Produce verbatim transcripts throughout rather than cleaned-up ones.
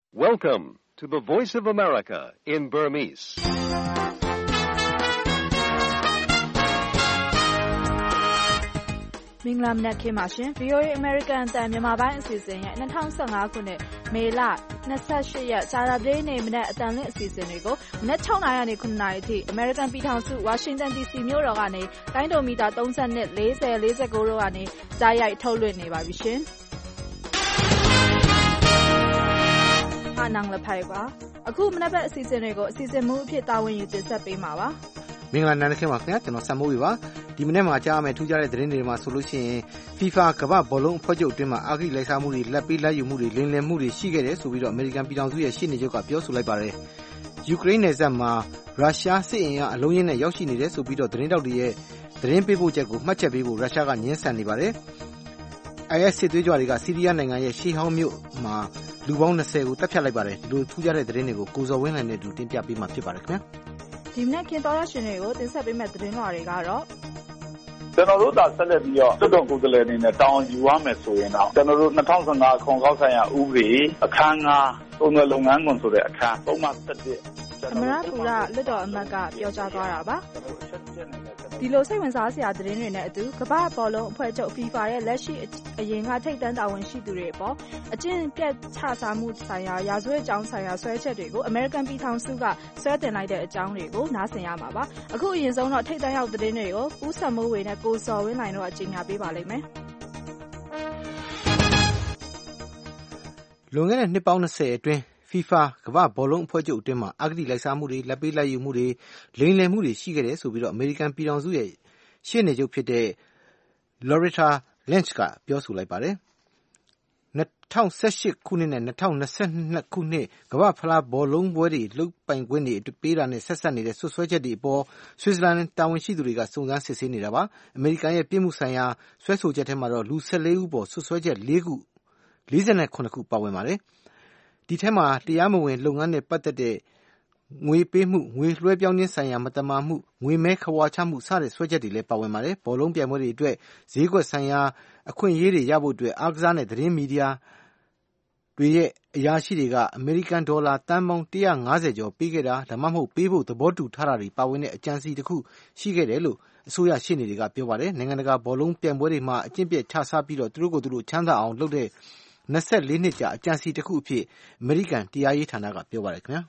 Welcome to the Voice of America in Burmese. ။မင်္ဂလာမနက်ခင်းပါရှင်။ ဗွီအိုအေ American အသံမြန်မာပိုင်းအစီအစဉ်ရဲ့၂၀၁၅ခုနှစ်မေလ၂၈ရက်ကြာသပတေးနေ့မနက်အသံလွှင့်အစီအစဉ်တွေကိုမနက်၆နာရီကနေ၇နာရီအထိ American ပြည်ထောင်စုဝါရှင်တန် ဒီစီ မြို့တော်ကနေတိုင်းဒိုမီတာ၃၂ ၄၀ ၄၉တို့ကနေကြားရိုက်ထုတ်လွှင့်နေပါပြီရှင်။အားနံလဖိုင်ပါအခုမနက်ဘက်အစီအစဉ်တွေကိုအစီအစဉ်မှုအဖြစ်တာဝန်ယူတင်ဆက်ပေးမှာပါမင်္ဂလာနံနက်ခင်းပါခင်ဗျာကျွန်တော်ဆမ်မိုးပြီပါဒီမနေ့မှာကြားရမယ်ထူးခြားတဲ့သတင်းတွေမှာဆိုလို့ရှိရင် FIFA ကမ္ဘာဘောလုံးအဖွဲ့ချုပ်အတွင်းမှာအာဂိလိုက်စားမှုတွေလက်ပေးလက်ယူမှုတွေလင်းလည်မှုတွေရှိခဲ့တယ်ဆိုပြီးတော့အမေရိကန်ပြည်ထောင်စုရဲ့ရှေ့နေချုပ်ကပြောဆိုလိုက်ပါတယ်ယူကရိန်းနယ်စပ်မှာရုရှားစစ်အင်အားအလုံးရင်းနဲ့ရောက်ရှိနေတယ်ဆိုပြီးတော့သတင်းတောက်တွေရဲ့သတင်းပေးပို့ချက်ကိုမှတ်ချက်ပေးဖို့ရုရှားကညှင်းဆန်နေပါတယ် I S စစ်သွေးကြွတွေကဆီးရီးယားနိုင်ငံရဲ့ရှေးဟောင်းမြို့မှာလူပေါင်း၂၀ကိုတပ်ဖြတ်လိုက်ပါတယ်ဒီလိုထူးခြားတဲ့သတင်းတွေကိုကိုဇော်ဝင်းလှိုင်နဲ့အတူတင်ပြပေးမှာဖြစ်ပါတယ်ခင်ဗျာဒီမနက်ခင်းသောရရှင်တွေကိုတင်ဆက်ပေးမဲ့သတင်းလွှာတွေကတော့ကျွန်တော်တို့သာဆက်လက်ပြီးတော့တွတ်တော်ကိုယ်စားလှယ်အနေနဲ့တောင်းယူရမယ်ဆိုရင်တော့ကျွန်တော်တို့၂၀၁၅အခွန်ကောက်ဆိုင်ရာဥပဒေအခန်း၅ပုံမှန်လုပ်ငန်းခွင်ဆိုတဲ့အခန်းပုံမှန်၁၁အမရပူရလွတ်တော်အမတ်ကပြောကြားသွားတာပါဒီလိုစိတ်ဝင်စားစရာသတင်းတွေနဲ့အတူကမ္ဘာဘောလုံးအဖွဲ့ချုပ် FIFA ရဲ့လက်ရှိအရင်ကထိပ်တန်းတာဝန်ရှိသူတွေအပေါ်အကျင့်ပြတ်ချစားမှုဆိုင်ရာရာဇဝတ်ကြောင်းဆိုင်ရာဆွဲချက်တွေကို American ပြည်ထောင်စုကဆွဲတင်လိုက်တဲ့အကြောင်းတွေကိုနားဆင်ရမှာပါအခုအရင်ဆုံးတော့ထိပ်တန်းရောက်သတင်းတွေကိုဦးစံမိုးဝေနဲ့ကိုစော်ဝင်းနိုင်တို့အကြေညာပေးပါလိမ့်မယ်လွန်ခဲ့တဲ့နှစ်ပေါင်း၂၀အတွင်း FIFA ကမ္ဘာဘောလုံးအဖွဲ့ချုပ်အတွင်းမှာအဂတိလိုက်စားမှုတွေလက်ပေးလက်ယူမှုတွေလိမ်လည်မှုတွေရှိခဲ့တယ်ဆိုပြီးတော့အမေရိကန်ပြည်ထောင်စုရဲ့ရှေ့နေချုပ်ဖြစ်တဲ့ Loretta Lynch ကပြောဆိုလိုက်ပါတယ်၂၀၁၈ခုနှစ်နဲ့၂၀၂၂ခုနှစ်ကမ္ဘာဖလားဘောလုံးပွဲတွေလုပိုင်ခွင့်တွေပေးတာနဲ့ဆက်ဆက်နေတဲ့ဆွဆွဲချက်တွေအပေါ်ဆွစ်ဇာလန်တာဝန်ရှိသူတွေကစုံစမ်းစစ်ဆေးနေတာပါအမေရိကန်ရဲ့ပြည်မှုဆိုင်ရာဆွဲဆိုချက်ထဲမှာတော့လူ၁၄ဦးပေါ်ဆွဆွဲချက်၄ခု၄၇ခုပါဝင်ပါတယ်ဒီထဲမှာတရားမဝင်လုပ်ငန်းနဲ့ပတ်သက်တဲ့ငွေပေးမှုငွေလွှဲပြောင်းခြင်းဆိုင်ရာမတမာမှုငွေမဲခဝါချမှုစတဲ့ဆွဲချက်တွေလည်းပါဝင်ပါတယ်ဘောလုံးပြိုင်ပွဲတွေအတွက်ဈေးကွက်ဆိုင်ရာအခွင့်အရေးတွေရဖို့အတွက်အားကစားနဲ့သတင်းမီဒီယာတွေရဲ့အရာရှိတွေကအမေရိကန်ဒေါ်လာတန်ပေါင်း၁၅၀ကျော်ပေးခဲ့တာဒါမှမဟုတ်ပေးဖို့သဘောတူထားတာတွေပါဝင်တဲ့အကြံစီတစ်ခုရှိခဲ့တယ်လို့အစိုးရရှေ့နေတွေကပြောပါတယ်နိုင်ငံတကာဘောလုံးပြိုင်ပွဲတွေမှာအကျင့်ပြတ်ချစားပြီးတော့သူတို့ကိုယ်သူတို့ချမ်းသာအောင်လုပ်တဲ့၂၄နှစ်ကြာအကြံစီတစ်ခုအဖြစ်အမေရိကန်တရားရေးဌာနကပြောပါတယ်ခင်ဗျာ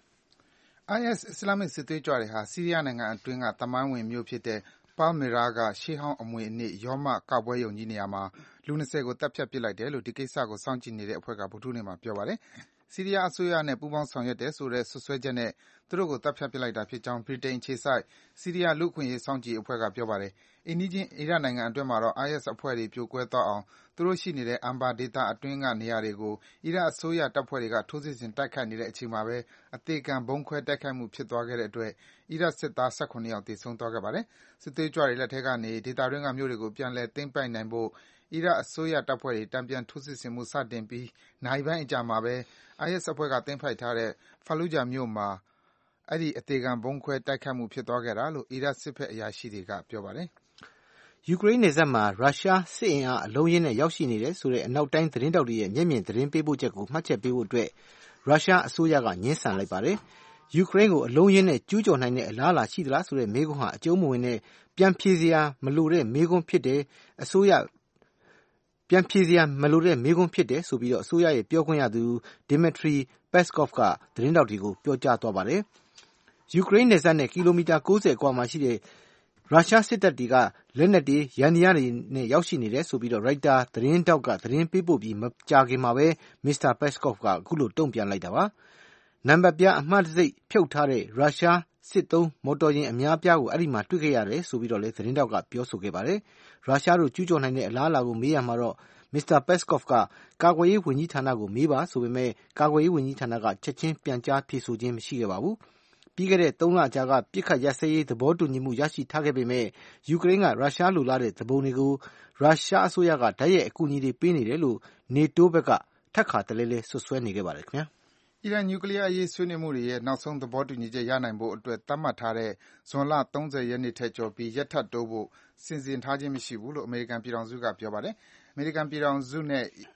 I S အစ္စလာမစ်စစ်သွေးကြွတွေဟာဆီးရီးယားနိုင်ငံအတွင်းကသမိုင်းဝင်မြို့ဖြစ်တဲ့ Palmyra ကရှေးဟောင်းအမွေအနှစ်ရောမကပွဲရုံကြီးနေရာမှာလူ၂၀ကိုတပ်ဖြတ်ပစ်လိုက်တယ်လို့ဒီကိစ္စကိုစောင့်ကြည့်နေတဲ့အဖွဲ့ကဗုဒ္ဓဟူးနေ့မှာပြောပါတယ်ဆီးရီးယားအစိုးရနဲ့ပူးပေါင်းဆောင်ရွက်တယ်ဆိုတဲ့ဆွဆွဲချက်နဲ့သူတို့ကိုတပ်ဖြတ်ပစ်လိုက်တာဖြစ်ကြောင်းဗြိတိန်အခြေစိုက်ဆီးရီးယားလူ့အခွင့်အရေးစောင့်ကြည့်အဖွဲ့ကပြောပါတယ်အိမ်နီးချင်းအီရတ်နိုင်ငံအတွင်းမှာတော့ I S အဖွဲ့တွေပြိုကွဲသွားအောင်သူတို့ရှိနေတဲ့ Anbar ဒေသအတွင်းကနေရာတွေကိုအီရတ်အစိုးရတပ်ဖွဲ့တွေကထိုးစစ်ဆင်တိုက်ခိုက်နေတဲ့အချိန်မှာပဲအသေခံဗုံးခွဲတိုက်ခိုက်မှုဖြစ်သွားခဲ့တဲ့အတွက်အီရတ်စစ်သား၁၇ယောက်သေဆုံးသွားခဲ့ပါတယ်စစ်သွေးကြွတွေလက်ထဲကနေဒေသတွင်းကမြို့တွေကိုပြန်လည်သိမ်းပိုက်နိုင်ဖို့အီရတ်အစိုးရတပ်ဖွဲ့တွေတန်ပြန်ထိုးစစ်ဆင်မှုစတင်ပြီးနာရီပိုင်းအကြာမှာပဲ I S အဖွဲ့ကသိမ်းပိုက်ထားတဲ့ Fallujah မြို့မှာအဲဒီအသေခံဗုံးခွဲတိုက်ခိုက်မှုဖြစ်သွားခဲ့တာလို့အီရတ်စစ်ဘက်အရာရှိတွေကပြောပါတယ်ယူကရိန်းနယ်စပ်မှာရုရှားစစ်အင်အားအလုံးရင်းနဲ့ရောက်ရှိနေတယ်ဆိုတဲ့အနောက်တိုင်းသတင်းတောက်တွေရဲ့မျက်မြင်သတင်းပေးပို့ချက်ကိုမှတ်ချက်ပေးဖို့အတွက်ရုရှားအစိုးရကညှင်းဆန်လိုက်ပါတယ်ယူကရိန်းကိုအလုံးရင်းနဲ့ကျူးကျော်နိုင်တဲ့အလားအလာရှိသလားဆိုတဲ့မေးခွန်းဟာအကျုံးမဝင်တဲ့ပြန်ဖြေစရာမလိုတဲ့မေးခွန်းဖြစ်တယ်အစိုးရပြန်ဖြေစရာမလိုတဲ့မေးခွန်းဖြစ်တယ်ဆိုပြီးတော့အစိုးရရဲ့ပြောခွင့်ရသူ Dmitry Peskov ကသတင်းတောက်တွေကိုပြောကြားသွားပါတယ်ယူကရိန်းနယ်စပ်နဲ့ကီလိုမီတာ၉၀အကွာမှာရှိတဲ့ရုရှားစစ်တပ်တွေကလက်နက်တွေရန်တရားတွေနဲ့ရောက်ရှိနေတယ်ဆိုပြီးတော့ Reuters သတင်းတောက်ကသတင်းပေးပို့ပြီးမကြာခင်မှာပဲ Mister Peskov ကအခုလိုတုံ့ပြန်လိုက်တာပါနံပါတ်ပြအမှတ်တံဆိပ်ဖြုတ်ထားတဲ့ရုရှားစစ်သုံးမော်တော်ယာဉ်အများပြားကိုအဲ့ဒီမှာတွေ့ခဲ့ရတယ်ဆိုပြီးတော့လည်းသတင်းတောက်ကပြောဆိုခဲ့ပါတယ်ရုရှားတို့ကျူးကျော်နိုင်တဲ့အလားအလာကိုမေးရမှာတော့ Mister Peskov ကကာကွယ်ရေးဝန်ကြီးဌာနကိုမေးပါဆိုပေမဲ့ကာကွယ်ရေးဝန်ကြီးဌာနကချက်ချင်းပြန်ကြားဖြေဆိုခြင်းမရှိခဲ့ပါဘူးပြီးခဲ့တဲ့သုံးလကြာကပြစ်ခတ်ရပ်စဲရေးသဘောတူညီမှုရရှိထားခဲ့ပေမဲ့ယူကရိန်းကရုရှားလိုလားတဲ့သဘုံတွေကိုရုရှားအစိုးရကတိုက်ရိုက်အကူအညီတွေပေးနေတယ်လို့ NATO ဘက်ကထပ်ခါတလဲလဲဆွဆွဲနေခဲ့ပါတယ်ခင်ဗျာအီရန်နျူကလ িয়ার အရေးဆွေးနွေးမှုတွေရဲ့နောက်ဆုံးသဘောတူညီချက်ရနိုင်ဖို့အတွက်သတ်မှတ်ထားတဲ့ဇွန်လ၃၀ရက်နေ့ထက်ကျော်ပြီးရက်ထပ်တိုးဖို့စီစဉ်ထားခြင်းမရှိဘူးလို့အမေရိကန်ပြည်ထောင်စုကပြောပါတယ်။အမေရိကန်ပြည်ထောင်စုနဲ့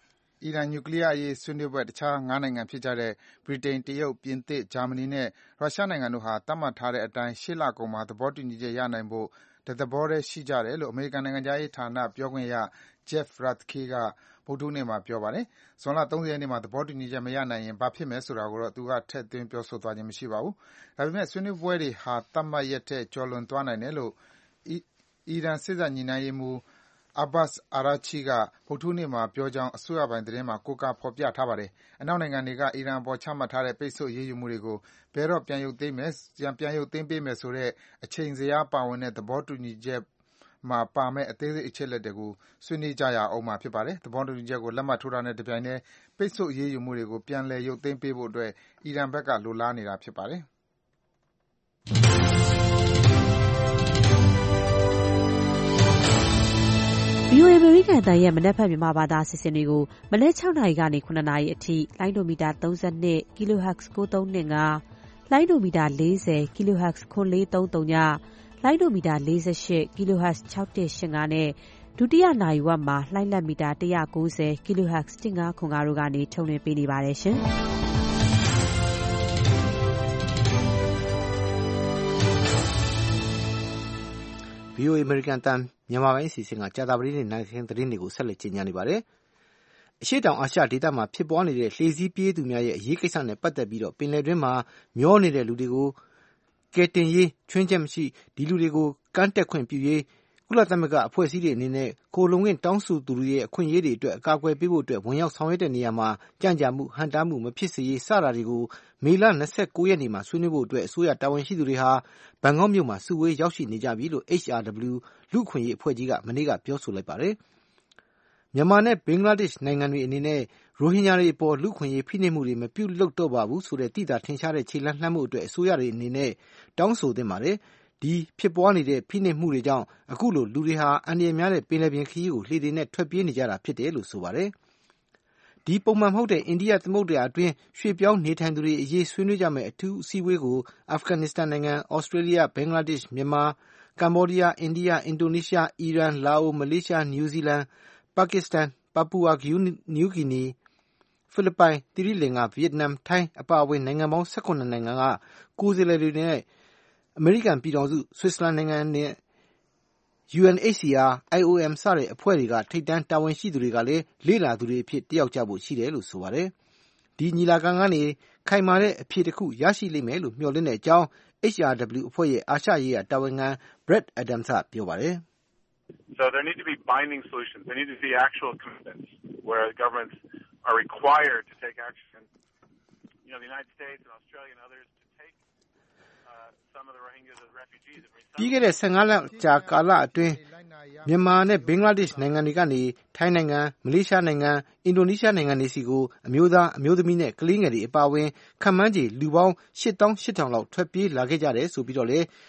အီရန်နျူကလီးယားအရေးဆွေးနွေးဘက်တခြားငါးနိုင်ငံဖြစ်ကြတဲ့ဗြိတိန်၊တရုတ်၊ပြင်သစ်၊ဂျာမနီနဲ့ရုရှားနိုင်ငံတို့ဟာသတ်မှတ်ထားတဲ့အတိုင်းရှေ့လကုန်မှာသဘောတူညီချက်ရနိုင်ဖို့တသဘောတည်းရှိကြတယ်လို့အမေရိကန်နိုင်ငံခြားရေးဌာနပြောခွင့်ရ Jeff Ratke ကဗုဒ္ဓဟူးနေ့မှာပြောပါတယ်။ဇွန်လ၃၀ရက်နေ့မှာသဘောတူညီချက်မရနိုင်ရင်ဘာဖြစ်မယ်ဆိုတာကိုတော့သူကထည့်သွင်းပြောဆိုသွားခြင်းမရှိပါဘူး။ဒါပေမဲ့ဆွေးနွေးပွဲတွေဟာသတ်မှတ်ရက်ထက်ကျော်လွန်သွားနိုင်တယ်လို့အီရန်စေ့စပ်ညှိနှိုင်းရေးမှူး Abbas Araghchi ကဗုဒ္ဓဟူးနေ့မှာပြောကြောင်းအစိုးရပိုင်သတင်းမှာကိုးကားဖော်ပြထားပါတယ်။အနောက်နိုင်ငံတွေကအီရန်အပေါ်ချမှတ်ထားတဲ့ပိတ်ဆို့အရေးယူမှုတွေကိုဘယ်တော့ပြန်ရုပ်သိမ်းမယ်ပြန်ရုပ်သိမ်းပေးမယ်ဆိုတဲ့အချိန်ဇယားပါဝင်တဲ့သဘောတူညီချက်မှာပါမယ့်အသေးစိတ်အချက်အလက်တွေကိုဆွေးနွေးကြရဦးမှာဖြစ်ပါတယ်။သဘောတူညီချက်ကိုလက်မှတ်ထိုးတာနဲ့တပြိုင်တည်းပိတ်ဆို့အရေးယူမှုတွေကိုပြန်လည်ရုပ်သိမ်းပေးဖို့အတွက်အီရန်ဘက်ကလိုလားနေတာဖြစ်ပါတယ်။ဗွီအိုအေ အမေရိကန်အသံရဲ့မနက်ဖြန်မြန်မာဘာသာအစီအစဉ်တွေကိုမနက်၆နာရီကနေ၇နာရီအထိလိုင်းဒိုမီတာ၃၂ kHz ၉၃၂၅ လိုင်းဒိုမီတာ၄၀ kHz ၉၄၃၀ လိုင်းဒိုမီတာ၄၈ kHz ၆၁၈၅နဲ့ဒုတိယနာရီဝက်မှာလှိုင်းလက်မီတာ၁၉၀ kHz ၁၅ခွန်၅တို့ကနေထုတ်လွှင့်ပေးနေပါတယ်ရှင်။ဗွီအိုအေ အမေရိကန်အသံမြန်မာပိုင်းအစီအစဉ်ကကြာသပတေးနေ့နိုင်စဉ်သတင်းတွေကိုဆက်လက်ကြေညာနေပါတယ်။အရှေ့တောင်အာရှဒေသမှာဖြစ်ပွားနေတဲ့လှေစီးပြေးသူများရဲ့အရေးကိစ္စနဲ့ပတ်သက်ပြီးပင်လယ်တွင်းမှာမျောနေတဲ့လူတွေကိုကယ်တင်ရေးခြွင်းချက်မရှိဒီလူတွေကိုကမ်းတက်ခွင့်ပြုရေးကုလသမဂ္ဂအဖွဲ့အစည်းတွေအနေနဲ့ခိုလှုံခွင့်တောင်းဆိုသူတွေရဲ့အခွင့်အရေးတွေအတွက်အကာအကွယ်ပေးဖို့အတွက်ဝင်ရောက်ဆောင်ရွက်တဲ့နေရာမှာကြန့်ကြာမှုဟန့်တားမှုမဖြစ်စေရေးစတာတွေကိုမေလ၂၉ရက်နေ့မှာဆွေးနွေးဖို့အတွက်အစိုးရတာဝန်ရှိသူတွေဟာဘန်ကောက်မြို့မှာစုဝေးရောက်ရှိနေကြပြီလို့ H R W လူ့အခွင့်အရေးအဖွဲ့ကြီးကမနေ့ကပြောဆိုလိုက်ပါတယ်။မြန်မာနဲ့ဘင်္ဂလားဒေ့ရှ်နိုင်ငံတွေအနေနဲ့ရိုဟင်ဂျာတွေအပေါ်လူ့အခွင့်အရေးဖိနှိပ်မှုတွေမပြုလုပ်တော့ပါဘူးဆိုတဲ့သိသာထင်ရှားတဲ့ခြေလှမ်းလှမ်းမှုအတွက်အစိုးရတွေအနေနဲ့တောင်းဆိုသင့်ပါတယ်။ဒီဖြစ်ပွားနေတဲ့ဖိနှိပ်မှုတွေကြောင့်အခုလိုလူတွေဟာအန္တရာယ်များတဲ့ပင်လယ်ပြင်ခရီးကိုလှေတွေနဲ့ထွက်ပြေးနေကြတာဖြစ်တယ်လို့ဆိုပါတယ်။ဒီပုံမှန်မဟုတ်တဲ့အိန္ဒိယသမုဒ္ဒရာအတွင်းရွှေ့ပြောင်းနေထိုင်သူတွေအရေးဆွေးနွေးကြမယ့်အထူးအစည်းအဝေးကိုအာဖဂန်နစ္စတန်နိုင်ငံ၊ဩစတြေးလျ၊ဘင်္ဂလားဒေ့ရှ်၊မြန်မာ၊ကမ္ဘောဒီးယား၊အိန္ဒိယ၊အင်ဒိုနီးရှား၊အီရန်၊လာအို၊မလေးရှား၊နယူးဇီလန်၊ပါကစ္စတန်၊ပါပူဝါနယူးဂီနီ၊ဖိလစ်ပိုင်၊သီရိလင်္ကာ၊ဗီယက်နမ်၊ထိုင်းအပါအဝင်နိုင်ငံပေါင်း၁၇နိုင်ငံကကိုယ်စားလှယ်တွေနဲ့အမေရိကန်ပြည်ထောင်စု၊ဆွစ်ဇာလန်နိုင်ငံနဲ့ U N H C R ၊ I O M စတဲ့အဖွဲ့တွေကထိပ်တန်းတာဝန်ရှိသူတွေကလည်းလေ့လာသူတွေအဖြစ်တက်ရောက်ကြဖို့ရှိတယ်လို့ဆိုပါတယ်။ဒီညီလာခံကနေခိုင်မာတဲ့အဖြေတစ်ခုရရှိလိမ့်မယ်လို့မျှော်လင့်တဲ့အကြောင်း H R W အဖွဲ့ရဲ့အာရှရေးရာတာဝန်ခံ Brad Adams ကပြောပါတယ်။ So there need to be binding solutions. There need to be actual commitments where governments are required to take action. You know, the United States and Australia and others to take uh, some of the Rohingyas as refugees and resettle. ပြီးခဲ့တဲ့၁၅လကြာကာလအတွင်းမြန်မာနဲ့ဘင်္ဂလားဒေ့ရှ်နိုင်ငံတွေကနေထိုင်းနိုင်ငံ၊မလေးရှားနိုင်ငံ၊အင်ဒိုနီးရှားနိုင်ငံတွေစီကိုအမျိုးသားအမျိုးသမီးနဲ့ကလေးငယ်တွေအပါအဝင်ခန့်မှန်းခြေလူပေါင်းရှစ်သောင်းရှစ်ထောင်လောက်ထွက်ပြေးလာခဲ့ကြတယ်ဆိုပြီးတော့လေ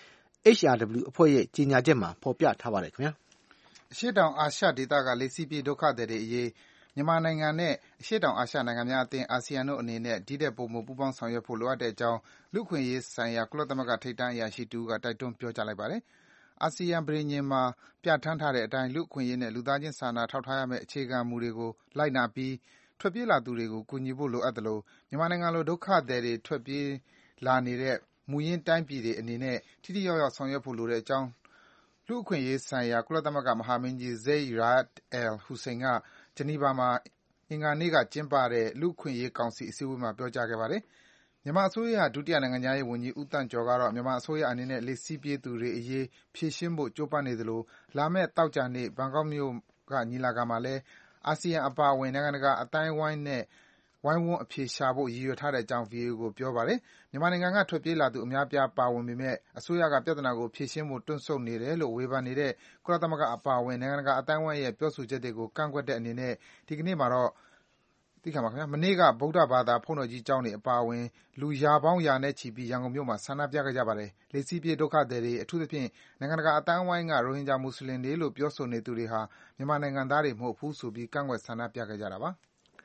H R W အဖွဲ့ရဲ့ကြေညာချက်မှာဖော်ပြထားပါတယ်ခင်ဗျာ။အရှေ့တောင်အာရှဒေသကလေစီးပြေးဒုက္ခသည်တွေအရေးမြန်မာနိုင်ငံနဲ့အရှေ့တောင်အာရှနိုင်ငံများအသင်းအာဆီယံတို့အနေနဲ့ဒီတဲ့ပုံမပူးပေါင်းဆောင်ရွက်ဖို့လိုအပ်တဲ့အကြောင်းလူ့အခွင့်အရေးဆိုင်ရာကုလသမဂ္ဂထိပ်တန်းအရာရှိတူကတိုက်တွန်းပြောကြားလိုက်ပါတယ်။အာဆီယံပဋိညာဉ်မှာပြဋ္ဌာန်းထားတဲ့အတိုင်းလူ့အခွင့်အရေးနဲ့လူသားချင်းစာနာထောက်ထားရမယ့်အခြေခံမူတွေကိုလိုက်နာပြီးထွက်ပြေးလာသူတွေကိုကူညီဖို့လိုအပ်သလိုမြန်မာနိုင်ငံလိုဒုက္ခသည်တွေထွက်ပြေးလာနေတဲ့မူရင်းတိုင်းပြည်တွေအနေနဲ့ထိထိရောက်ရောက်ဆောင်ရွက်ဖို့လိုတဲ့အကြောင်းလူ့အခွင့်အရေးဆိုင်ရာကုလသမဂ္ဂမဟာမင်းကြီး Zeid Ra'ad al-Hussein ကဂျနီဗာမှာအင်္ဂါနေ့ကကျင်းပတဲ့လူ့အခွင့်အရေးကောင်စီအစည်းအဝေးမှာပြောကြားခဲ့ပါတယ်။မြန်မာအစိုးရဒုတိယနိုင်ငံခြားရေးဝန်ကြီးဦးသန့်ကျော်ကတော့မြန်မာအစိုးရအနေနဲ့လှေစီးပြေးသူတွေအရေးဖြေရှင်းဖို့ကြိုးပမ်းနေသလိုလာမယ့်သောကြာနေ့ဘန်ကောက်မြို့ကညီလာခံမှာလည်းအာဆီယံအပါအဝင်နိုင်ငံတကာအသိုင်းအဝိုင်းနဲ့ဝိုင်းဝန်းအဖြေရှာဖို့ရည်ရွယ်ထားတဲ့အကြောင်း ဗွီအိုအေကိုပြောပါတယ်။မြန်မာနိုင်ငံကထွက်ပြေးလာသူအများအပြားပါဝင်ပေမယ့်အစိုးရကပြဿနာကိုဖြေရှင်းဖို့တွန့်ဆုတ်နေတယ်လို့ဝေဖန်နေတဲ့ကုလသမဂ္ဂအပါအဝင်နိုင်ငံတကာအသိုင်းအဝိုင်းရဲ့ပြောဆိုချက်တွေကိုကန့်ကွက်တဲ့အနေနဲ့ဒီကနေ့မှာတော့မနေ့ကဗုဒ္ဓဘာသာဘုန်းတော်ကြီးကျောင်းတွေအပါအဝင်လူရာပေါင်းရာနဲ့ချီပြီးရန်ကုန်မြို့မှာဆန္ဒပြခဲ့ကြပါတယ်။လှေစီးပြေးဒုက္ခသည်တွေအထူးသဖြင့်နိုင်ငံတကာအသိုင်းအဝိုင်းကရိုဟင်ဂျာမွတ်ဆလင်တွေလို့ပြောဆိုနေသူတွေဟာမြန်မာနိုင်ငံသားတွေမဟုတ်ဘူးဆိုပြီးကန့်ကွက်ဆန္ဒပြခဲ့ကြတာပါ။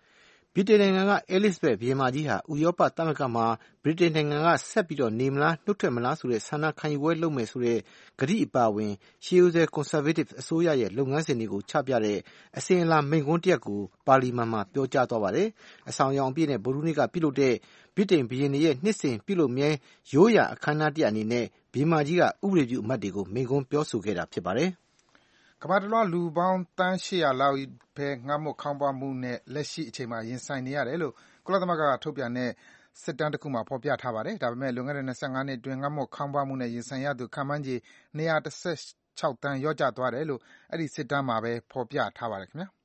ဗြိတိန်နိုင်ငံက Elizabeth ဘုရင်မကြီးဟာဥရောပသမဂ္ဂမှာဗြိတိန်နိုင်ငံကဆက်ပြီးနေမလားနှုတ်ထွက်မလားဆိုတဲ့ဆန္ဒခံယူပွဲလုပ်မယ်ဆိုတဲ့ကတိအပါအဝင်ရှေးရိုးစွဲ Conservative အစိုးရရဲ့လုပ်ငန်းစဉ်တွေကိုချပြတဲ့အစဉ်အလာမိန့်ခွန်းတစ်ရပ်ကိုပါလီမန်မှာပြောကြားသွားပါတယ်။အဆောင်အယောင်အပြည့်နဲ့ဗုဒ္ဓဟူးနေ့ကပြုလုပ်တဲ့ဗြိတိန်ဘုရင်ရဲ့နှစ်စဉ်ပြုလုပ်မြဲရိုးရာအခမ်းအနားတစ်ရပ်အနေနဲ့ဘုရင်မကြီးကဥပဒေပြုအမတ်တွေကိုမိန့်ခွန်းပြောဆိုခဲ့တာဖြစ်ပါတယ်။ကမ္ဘာတလွှားလူပေါင်းသန်းရှစ်ရာလောက်ပဲငတ်မွတ်ခေါင်းပါးမှုနဲ့လက်ရှိအချိန်မှာရင်ဆိုင်နေရတယ်လို့ကုလသမဂ္ဂကထုတ်ပြန်တဲ့စစ်တမ်းတစ်ခုမှာဖော်ပြထားပါတယ်။ဒါပေမဲ့လွန်ခဲ့တဲ့၂၅နှစ်အတွင်းငတ်မွတ်ခေါင်းပါးမှုနဲ့ရင်ဆိုင်ရသူခန့်မှန်းခြေ၂၁၆သန်းလျော့ကျသွားတယ်လို့အဲဒီစစ်တမ်းမှာပဲဖော်ပြထားပါတယ်ခင်ဗျာ။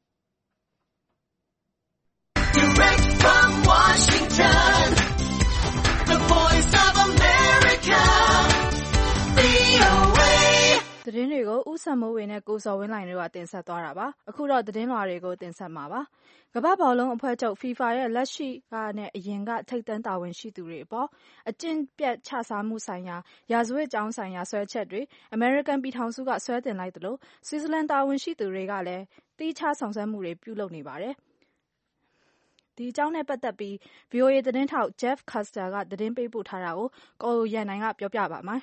Direct from Washington, the voice of America, သတင်းတွေကိုဥဆန်မိုးဝေနဲ့ကိုစော်ဝင်းလိုင်တို့ကတင်ဆက်သွားတာပါအခုတော့သတင်းလွှာတွေကိုတင်ဆက်မှာပါကမ္ဘာ့ဘောလုံးအဖွဲ့ချုပ် FIFA ရဲ့လက်ရှိကနဲ့အရင်ကထိပ်တန်းတာဝန်ရှိသူတွေအပေါ်အကျင့်ပြတ်ချစားမှုဆိုင်ရာရာဇဝတ်ကြောင်းဆိုင်ရာဆွဲချက်တွေ American ပြည်ထောင်စုကဆွဲတင်လိုက်သလို Switzerland တာဝန်ရှိသူတွေကလည်းတီးခြားဆောင်ရွက်မှုတွေပြုလုပ်နေပါတယ်ဒီအကြောင်းနဲ့ပတ်သက်ပြီး ဗီအိုအေ သတင်းထောက် Jeff Custer ကသတင်းပေးပို့ထားတာကိုကိုရန်နိုင်ကပြောပြပါမယ်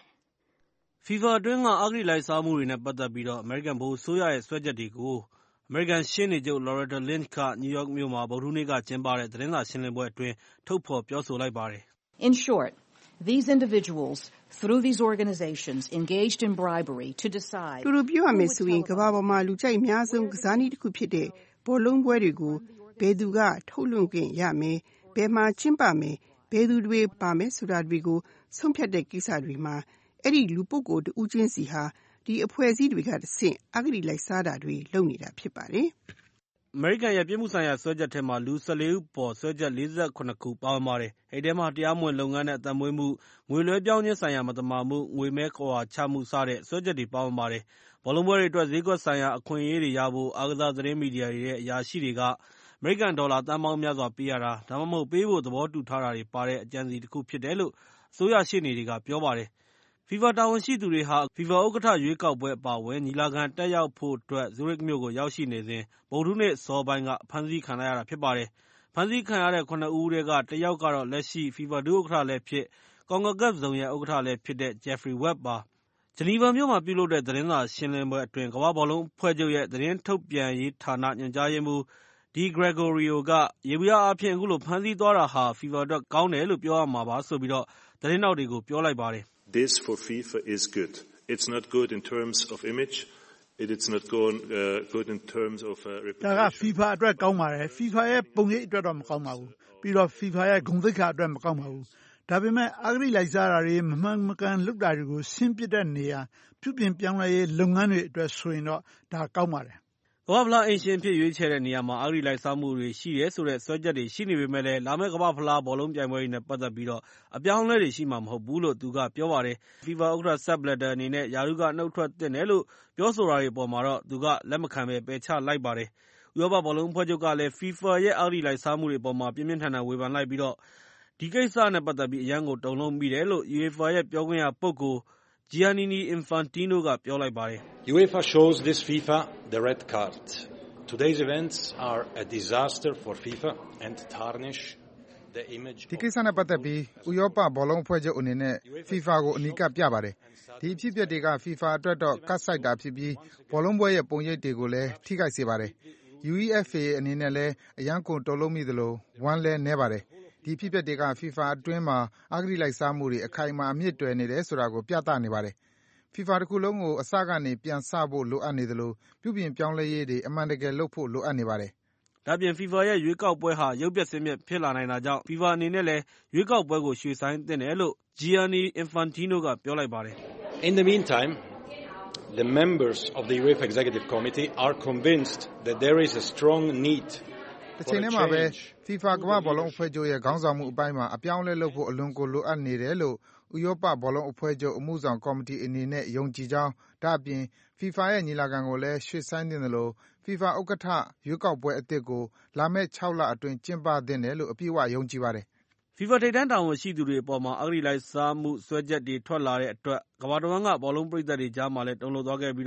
FIFA အတွင်းကအဂတိလိုက်စားမှုတွေနဲ့ပတ်သက်ပြီးအမေရိကန်ဗဟိုအစိုးရရဲ့စွဲချက်တွေကိုအမေရိကန်ရှေ့နေချုပ် Loretta Lynch ကနယူးယောက်မြို့မှာဗုဒ္ဓဟူးနေ့ကကျင်းပတဲ့သတင်းစာရှင်းလင်းပွဲအတွင်းထုတ်ဖော်ပြောဆိုလိုက်ပါတယ်။ In short, these individuals through these organizations engaged in bribery to decide တူတူပြောရမယ်ဆိုရင်ကမ္ဘာပေါ်မှာလူကြိုက်အများဆုံးကစားနည်းတစ်ခုဖြစ်တဲ့ဘောလုံးပွဲတွေကိုဘယ်သူကထုတ်လွှင့်ခွင့်ရမယ်ဘယ်မှာကျင်းပမယ်ဘယ်သူတွေပါမယ်ဆိုတာတွေကိုဆုံးဖြတ်တဲ့ကိစ္စတွေမှာအဲ့ဒီလူပုဂ္ဂိုလ်တဦးချင်းစီဟာဒီအဖွဲ့အစည်းတွေကတဆင့်အဂတိလိုက်စားတာတွေလုပ်နေတာဖြစ်ပါတယ်။အမေရိကန်ရဲ့ပြစ်မှုဆိုင်ရာစွဲချက်ထဲမှာလူ၁၄ဦးပေါ်စွဲချက်၄၇ခုပါဝင်ပါတယ်။အဲဒီထဲမှာတရားမဝင်လုပ်ငန်းနဲ့အသက်မွေးမှုငွေလွှဲပြောင်းခြင်းဆိုင်ရာမသမာမှုငွေမဲခဝါချမှုစတဲ့စွဲချက်တွေပါဝင်ပါတယ်။ဘောလုံးပွဲတွေအတွက်ဈေးကွက်ဆိုင်ရာအခွင့်အရေးတွေရဖို့အားကစားသတင်းမီဒီယာတွေရဲ့အရာရှိတွေကအမေရိကန်ဒေါ်လာသန်းပေါင်းများစွာပေးရတာဒါမှမဟုတ်ပေးဖို့သဘောတူထားတာတွေပါတဲ့အကြံစီတစ်ခုဖြစ်တယ်လို့အစိုးရရှေ့နေတွေကပြောပါတယ်။ FIFA တာဝန်ရှိသူတွေဟာ FIFA ဥက္ကဋ္ဌရွေးကောက်ပွဲအပါအဝင်ညီလာခံတက်ရောက်ဖို့အတွက်ဇူးရစ်မြို့ကိုရောက်ရှိနေစဉ်ဗုဒ္ဓဟူးနေ့အစောပိုင်းကဖမ်းဆီးခံလိုက်ရတာဖြစ်ပါတယ်။ဖမ်းဆီးခံရတဲ့ခုနစ်ဦးထဲကတစ်ယောက်ကတော့လက်ရှိ FIFA ဒုဥက္ကဋ္ဌလည်းဖြစ်CONCACAF ဇုံရဲ့ဥက္ကဋ္ဌလည်းဖြစ်တဲ့ Jeffrey Webb ပါ။ဂျနီဗာမြို့မှာပြုလုပ်တဲ့သတင်းစာရှင်းလင်းပွဲအတွင်းကမ္ဘာ့ဘောလုံးအဖွဲ့ချုပ်ရဲ့သတင်းထုတ်ပြန်ရေးဌာနညွှန်ကြားရေးမှူး Di Gregorio ကယေဘုယျအားဖြင့်အခုလိုဖမ်းဆီးသွားတာဟာ FIFA အတွက်ကောင်းတယ်လို့ပြောရမှာပါဆိုပြီးသတင်းထောက်တွေကိုပြောလိုက်ပါတယ်။ This for FIFA is good. It's not good in terms of image. It's not good, uh, good in terms of uh, reputation. ဒါက FIFA အတွက်ကောင်းပါတယ်။ FIFA ရဲ့ပုံရိပ်အတွက်တော့မကောင်းပါဘူး။ပြီးတော့ FIFA ရဲ့ဂုဏ်သိက္ခာအတွက်မကောင်းပါဘူး။ဒါပေမဲ့အဂတိလိုက်စားတာတွေမမှန်မကန်လုပ်တာတွေကိုရှင်းပြတဲ့နေရာပြုပြင်ပြောင်းလဲရေးလုပ်ငန်းတွေအတွက်ဆိုရင်တော့ဒါကောင်းပါတယ်ကမ္ဘာ့ဖလားအိမ်ရှင်အဖြစ်ရွေးချယ်တဲ့နေရာမှာအဂတိလိုက်စားမှုတွေရှိတယ်ဆိုတဲ့စွဲချက်တွေရှိနေပေမဲ့လည်းလာမယ့်ကမ္ဘာ့ဖလားဘောလုံးပြိုင်ပွဲတွေနဲ့ပတ်သက်ပြီးအပြောင်းအလဲတွေရှိမှာမဟုတ်ဘူးလို့သူကပြောပါတယ်။ FIFA ဥက္ကဋ္ဌ Sepp Blatter အနေနဲ့ရာထူးကနုတ်ထွက်သင့်တယ်လို့ပြောဆိုတာတွေအပေါ်မှာတော့သူကလက်မခံဘဲပယ်ချလိုက်ပါတယ်။ဥရောပဘောလုံးအဖွဲ့ချုပ်ကလည်း FIFA ရဲ့အဂတိလိုက်စားမှုတွေအပေါ်မှာပြင်းပြင်းထန်ထန်ဝေဖန်လိုက်ပြီးဒီကိစ္စနဲ့ပတ်သက်ပြီးအရမ်းကိုတုန်လှုပ်မိတယ်လို့ UEFA ရဲ့ပြောခွင့်ရပုဂ္ဂိုလ်Gianni Infantino ကပြောလိုက်ပါတယ်။ UEFA shows this FIFA the red card. Today's events are a disaster for FIFA and tarnish the image. ဒီကိစ္စနဲ့ပတ်သက်ပြီးဥရောပဘောလုံးအဖွဲ့ချုပ်အနေနဲ့ FIFA ကိုအနီးကပ်ပြပါတယ်။ဒီအဖြစ်အပျက်တွေက FIFA အတွက်တော့ကတ်ဆိုင်တာဖြစ်ပြီးဘောလုံးပွဲရဲ့ပုံရိပ်တွေကိုလည်းထိခိုက်စေပါတယ်။ UEFA အနေနဲ့လည်းအရန်ကိုတုန်လှုပ်မိသလိုဝမ်းလည်းနဲပါတယ်။ဒီအဖြစ်အပျက်တွေက FIFA အတွင်းမှာအဂတိလိုက်စားမှုတွေအခိုင်အမာအမြစ်တွယ်နေတယ်ဆိုတာကိုပြသနေပါတယ်။ FIFA တစ်ခုလုံးကိုအစကနေပြန်စဖို့လိုအပ်နေသလိုပြုပြင်ပြောင်းလဲရေးတွေအမှန်တကယ်လုပ်ဖို့လိုအပ်နေပါတယ်။ဒါ့အပြင် FIFA ရဲ့ရွေးကောက်ပွဲဟာရုပ်ပျက်ဆင်းပျက်ဖြစ်လာနိုင်တာကြောင့် FIFA အနေနဲ့လည်းရွေးကောက်ပွဲကိုရွှေ့ဆိုင်းသင့်တယ်လို့ Gianni Infantino ကပြောလိုက်ပါတယ်။ In the meantime, the members of the UEFA Executive Committee are convinced that there is a strong need တစ်ချိန်တည်းမှာပဲ FIFA ကမ္ဘာ့ဘောလုံးအဖွဲ့ချုပ်ရဲ့ခေါင်းဆောင်မှုအပိုင်းမှာအပြောင်းအလဲလုပ်ဖို့အလွန်ကိုလိုအပ်နေတယ်လို့ဥရောပဘောလုံးအဖွဲ့ချုပ်အမှုဆောင်ကော်မတီအနေနဲ့ယုံကြည်ကြောင်းဒါ့အပြင် FIFA ရဲ့ညီလာခံကိုလည်းရွှေ့ဆိုင်းသင့်တယ်လို့ FIFA ဥက္ကဋ္ဌရွေးကောက်ပွဲအသစ်ကိုလာမယ့်၆လအတွင်းကျင်းပသင့်တယ်လို့အပြည့်အဝယုံကြည်ပါတယ်။ FIFA ထိပ်တန်းတာဝန်ရှိသူတွေအပေါ်မှာအဂတိလိုက်စားမှုစွဲချက်တွေထွက်လာတဲ့အတွက်ကမ္ဘာတဝန်းကဘောလုံးပရိသတ်တွေကြားမှာလည်းတုန်လှုပ်သွားခဲ့ပြီး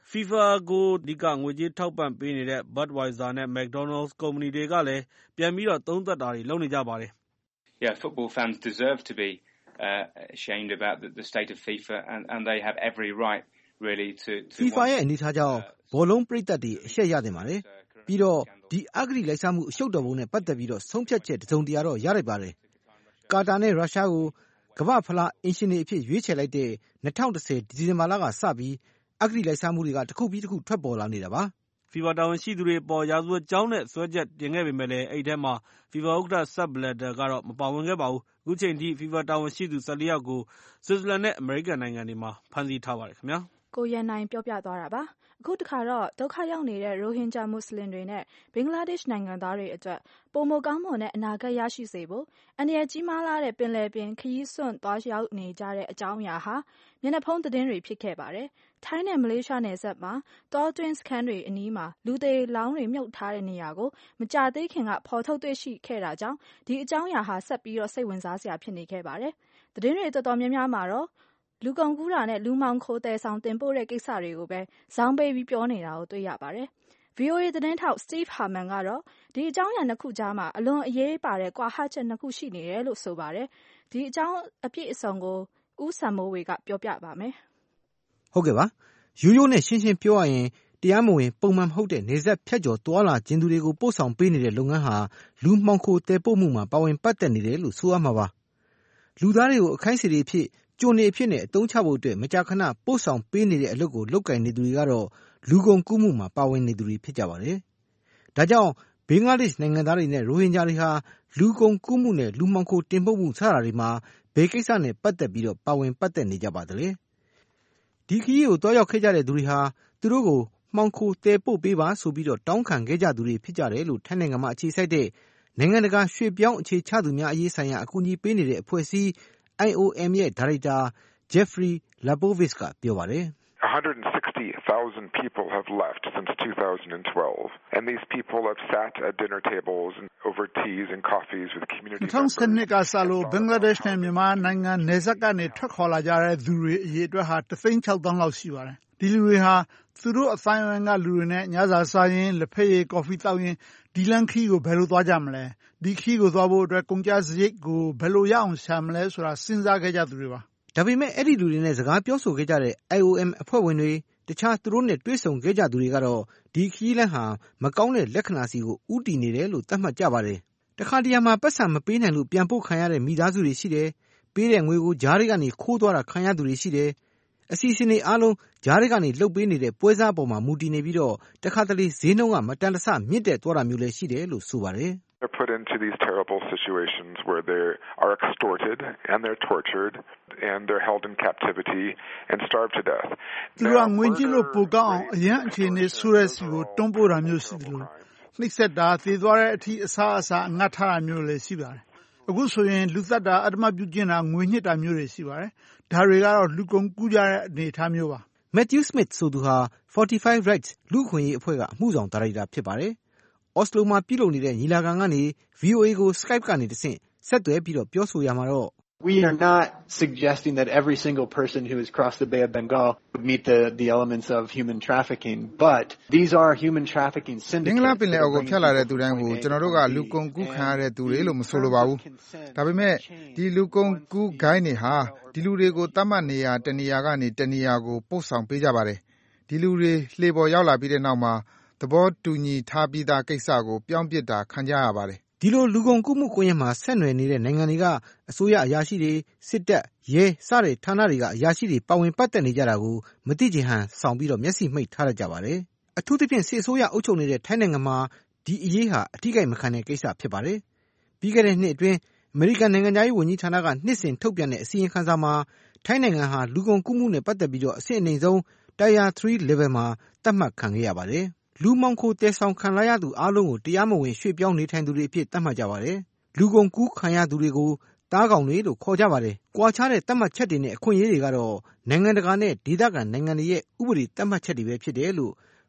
FIFA ကိုအဓိကငွေကြေးထောက်ပံ့ပေးနေတဲ့ Budweiser နဲ့ McDonald's ကုမ္ပဏီတွေကလည်းပြန်ပြီးတော့သုံးသပ်တာတွေလုပ်နေကြပါတယ်။ Yeah, football fans deserve to be uh, ashamed about the, the state of FIFA and, and they have every right really to, to FIFA ရဲ့အနေထားကြောင့်ဘောလုံးပရိသတ်တွေအရှက်ရတင်ပါတယ်။ပြီးတော့ဒီအဂတိလိုက်စားမှုအရှုပ်တော်ပုံနဲ့ပတ်သက်ပြီးတော့ဆုံးဖြတ်ချက်တစုံတရာတော့ရလိုက်ပါတယ်။ကာတာနဲ့ရုရှားကိုကမ္ဘာ့ဖလားအင်ရှင်တွေအဖြစ်ရွေးချယ်လိုက်တဲ့၂၀၁၀ဒီဇင်ဘာလကစပြီးအဂတိလိုက်စားမှုတွေကတစ်ခုပြီးတစ်ခုထွက်ပေါ်လာနေတာပါ။ FIFA တာဝန်ရှိသူတွေအပေါ်ရာဇဝတ်ကြောင်းနဲ့စွဲချက်တင်ခဲ့ပေမဲ့လည်းအဲ့ထဲမှာ FIFA ဥက္ကဋ္ဌ Sepp Blatter ကတော့မပါဝင်ခဲ့ပါဘူး။အခုချိန်ထိ FIFA တာဝန်ရှိသူ၁၄ယောက်ကိုဆွစ်ဇာလန်နဲ့အမေရိကန်နိုင်ငံတွေမှာဖမ်းဆီးထားပါတယ်ခင်ဗျာ။ကိုရန်နိုင်ပြောပြသွားတာပါ။အခုတခါတော့ဒုက္ခရောက်နေတဲ့ရိုဟင်ဂျာမွတ်စလင်တွေနဲ့ဘင်္ဂလားဒေ့ရှ်နိုင်ငံသားတွေအတွက်ပိုမိုကောင်းမွန်တဲ့အနာဂတ်ရရှိစေဖို့အန္တရာယ်ကြီးမားလာတဲ့ပင်လယ်ပြင်ခရီးစွန့်သွားရောက်နေကြတဲ့အကြောင်းအရာဟာမျက်နှာဖုံးသတင်းတွေဖြစ်ခဲ့ပါတယ်။ထိုင်းနဲ့မလေးရှားနယ်စပ်မှာတောတွင်းစခန်းတွေအနီးမှာလူသေလောင်းတွေမြုပ်ထားတဲ့နေရာကိုမကြာသေးခင်ကဖော်ထုတ်တွေ့ရှိခဲ့တာကြောင့်ဒီအကြောင်းအရာဟာဆက်ပြီးတော့စိတ်ဝင်စားစရာဖြစ်နေခဲ့ပါတယ်။သတင်းတွေတော်တော်များများမှာတော့လူကုန်ကူးတာနဲ့လူမှောင်ခိုးတယ်ဆောင်တင်ပို့တဲ့ကိစ္စတွေကိုပဲဇောင်းပေးပြီးပြောနေတာကိုတွေ့ရပါတယ်။ V O A သတင်းထောက် Steve Harman ကတော့ဒီအကြောင်းအရာနှစ်ခုကြားမှာအလွန်အရေးပါတဲ့ကွာဟချက်နှစ်ခုရှိနေတယ်လို့ဆိုပါတယ်။ဒီအကြောင်းအပြည့်အစုံကိုဦးစံမိုးဝေကပြောပြပါမယ်။ဟုတ်ကဲ့ပါ။ရိုးရိုးနဲ့ရှင်းရှင်းပြောရရင်တရားမဝင်ပုံမှန်မဟုတ်တဲ့နေဆက်ဖြတ်ကျော်သွားလာခြင်းသူတွေကိုပို့ဆောင်ပေးနေတဲ့လုပ်ငန်းဟာလူမှောင်ခိုတယ်ပို့မှုမှာပါဝင်ပတ်သက်နေတယ်လို့ဆိုရမှာပါ။လူသားတွေကိုအခိုင်းအစီအဖြစ်ကြိုနေအဖြစ်နဲ့အသုံးချဖို့အတွက်မကြာခဏပို့ဆောင်ပေးနေတဲ့အလုပ်ကိုလုပ်ကင်နေသူတွေကတော့လူကုန်ကူးမှုမှာပါဝင်နေသူတွေဖြစ်ကြပါတယ်။ဒါကြောင့်ဘင်္ဂလားဒေ့ရှ်နိုင်ငံသားတွေနဲ့ရိုဟင်ဂျာတွေဟာလူကုန်ကူးမှုနဲ့လူမှောင်ခိုတင်ပို့မှုစတာတွေမှာဘယ်ကိစ္စနဲ့ပတ်သက်ပြီးတော့ပါဝင်ပတ်သက်နေကြပါသလဲ။ဒီခရီးကိုတွားရောက်ခဲ့ကြတဲ့သူတွေဟာသူတို့ကိုမှောင်ခိုတယ်ပို့ပေးပါဆိုပြီးတော့တောင်းခံခဲ့ကြသူတွေဖြစ်ကြတယ်လို့ထိုင်းနိုင်ငံမှာအခြေစိုက်တဲ့နိုင်ငံတကာရွှေ့ပြောင်းအခြေချသူများအရေးဆိုင်ရာအကူအညီပေးနေတဲ့အဖွဲ့အစည်း I O M ရဲ့ဒါရိုက်တာ Jeffrey Leibowitz ကပြောပါတယ်။ one hundred sixty thousand people have left since two thousand twelve, and these people have sat at dinner tables and over teas and coffees with community members. ၂၀၁၂ကစလို့ဘင်္ဂလားဒေ့ရှ်နဲ့မြန်မာနိုင်ငံနယ်စပ်ကနေထွက်ခေါ်လာကြတဲ့သူတွေအရေးအတွက်ဟာတသိန်းခြောက်သောင်းလောက်ရှိပါတယ်။ဒီလူတွေဟာသူတို့အတိုင်းအဝိုင်းကလူတွေနဲ့ညစာစားရင်လက်ဖက်ရည်ကော်ဖီတောက်ရင်ဒီလန်ခီကိုဘယ်လိုသွားကြမလဲ။ဒီခီကိုသွားဖို့အတွက်ကုန်ကျစရိတ်ကိုဘယ်လိုရအောင်ရှာမလဲဆိုတာစဉ်းစားခဲ့ကြသူတွေပါ။ဒါပေမဲ့အဲ့ဒီလူတွေနဲ့စကားပြောဆိုခဲ့ကြတဲ့ I O M အဖွဲ့ဝင်တွေတခြားသူတို့နဲ့တွေ့ဆုံခဲ့ကြသူတွေကတော့ဒီခီးလန်းဟာမကောင်းတဲ့လက္ခဏာစီကိုဥတီနေတယ်လို့သတ်မှတ်ကြပါတယ်။တခါတရံမှာပတ်စံမပေးနိုင်လို့ပြန်ပို့ခံရတဲ့မိသားစုတွေရှိတယ်။ပေးတဲ့ငွေကိုဂျားတွေကနေခိုးသွားတာခံရသူတွေရှိတယ်။အစီအစဉ်တွေအားလုံးဂျားတွေကနေလှုပ်ပေးနေတဲ့ပွဲစားပေါ်မှာမူတည်နေပြီးတော့တခါတလေဈေးနှုန်းကမတန်တဆမြင့်တက်သွားတာမျိုးလည်းရှိတယ်လို့ဆိုပါတယ်။ They're put into these terrible situations where they are extorted and they're tortured and they're held in captivity and starved to death. သူကငွေကြေးလို့ပိုကောင်းအောင်အရန်အခြေအနေဆိုတဲ့စီကိုတွန်းပို့တာမျိုးရှိတယ်လို့နှိပ်စက်တာသေသွားတဲ့အထိအစားအစာအငတ်ထားတာမျိုးလည်းရှိပါတယ်။အခုဆိုရင်လူသက်တာအဓမ္မပြုကျင့်တာငွေညှစ်တာမျိုးတွေရှိပါတယ်။ဒါတွေကတော့လူကုန်ကူးကြတဲ့အနေအထားမျိုးပါ။ Matthew Smith ဆိုသူဟာ forty-five rights လူ့အခွင့်အရေးအဖွဲ့ကအမှုဆောင်ဒါရိုက်တာဖြစ်ပါတယ်။ အော်စလိုမှာပြုလုပ်နေတဲ့ညီလာခံကနေ V O A ကို Skype ကနေတဆင့်ဆက်သွယ်ပြီးတော့ပြောဆိုရမှာတော့ We are not suggesting that every single person who has crossed the Bay of Bengal would meet the the elements of human trafficking, but these are human trafficking syndicates. ဘင်္ဂလားပင်လယ်အော်ကိုဖြတ်လာတဲ့သူတိုင်းကိုကျွန်တော်တို့ကလူကုန်ကူးခံရတဲ့သူတွေလို့မဆိုလိုပါဘူး။ဒါပေမဲ့ဒီလူကုန်ကူးဂိုင်းတွေဟာဒီလူတွေကိုတတ်မှတ်နေရာတနေရာကနေတနေရာကိုပို့ဆောင်ပေးကြပါတယ်။ဒီလူတွေလှေပေါ်ရောက်လာပြီးတဲ့နောက်မှာသဘောတူညီထားပြီးသားကိစ္စကိုပြောင်းပစ်တာခံကြရပါတယ်။ဒီလိုလူကုန်ကူးမှုကွန်ရက်မှာဆက်နွယ်နေတဲ့နိုင်ငံတွေကအစိုးရအရာရှိတွေစစ်တပ်ရဲစတဲ့ဌာနတွေကအရာရှိတွေပါဝင်ပတ်သက်နေကြတာကိုမသိချင်ဟန်ဆောင်ပြီးတော့မျက်စိမှိတ်ထားကြပါတယ်။အထူးသဖြင့်စစ်အစိုးရအုပ်ချုပ်နေတဲ့ထိုင်းနိုင်ငံမှာဒီအရေးဟာအထီးကိမ့်မခံတဲ့ကိစ္စဖြစ်ပါတယ်။ပြီးခဲ့တဲ့နှစ်အတွင်းအမေရိကန်နိုင်ငံသားရေးဝန်ကြီးဌာနကနှစ်စဉ်ထုတ်ပြန်တဲ့အစီရင်ခံစာမှာထိုင်းနိုင်ငံဟာလူကုန်ကူးမှုနဲ့ပတ်သက်ပြီးတော့အဆင့်အနိမ့်ဆုံး Tier three level မှာသတ်မှတ်ခံခဲ့ရပါတယ်။လူမှောင်ခိုတဲဆောင်ခံလာရသူအားလုံးကိုတရားမဝင်ရွှေ့ပြောင်းနေထိုင်သူတွေအဖြစ်သတ်မှတ်ကြပါတယ်။လူကုန်ကူးခံရသူတွေကိုတားကောင်တွေလို့ခေါ်ကြပါတယ်။ကွာခြားတဲ့သတ်မှတ်ချက်တွေနဲ့အခွင့်အရေးတွေကတော့နိုင်ငံတကာနဲ့ဒေသခံနိုင်ငံတွေရဲ့ဥပဒေသတ်မှတ်ချက်တွေပဲဖြစ်တယ်လို့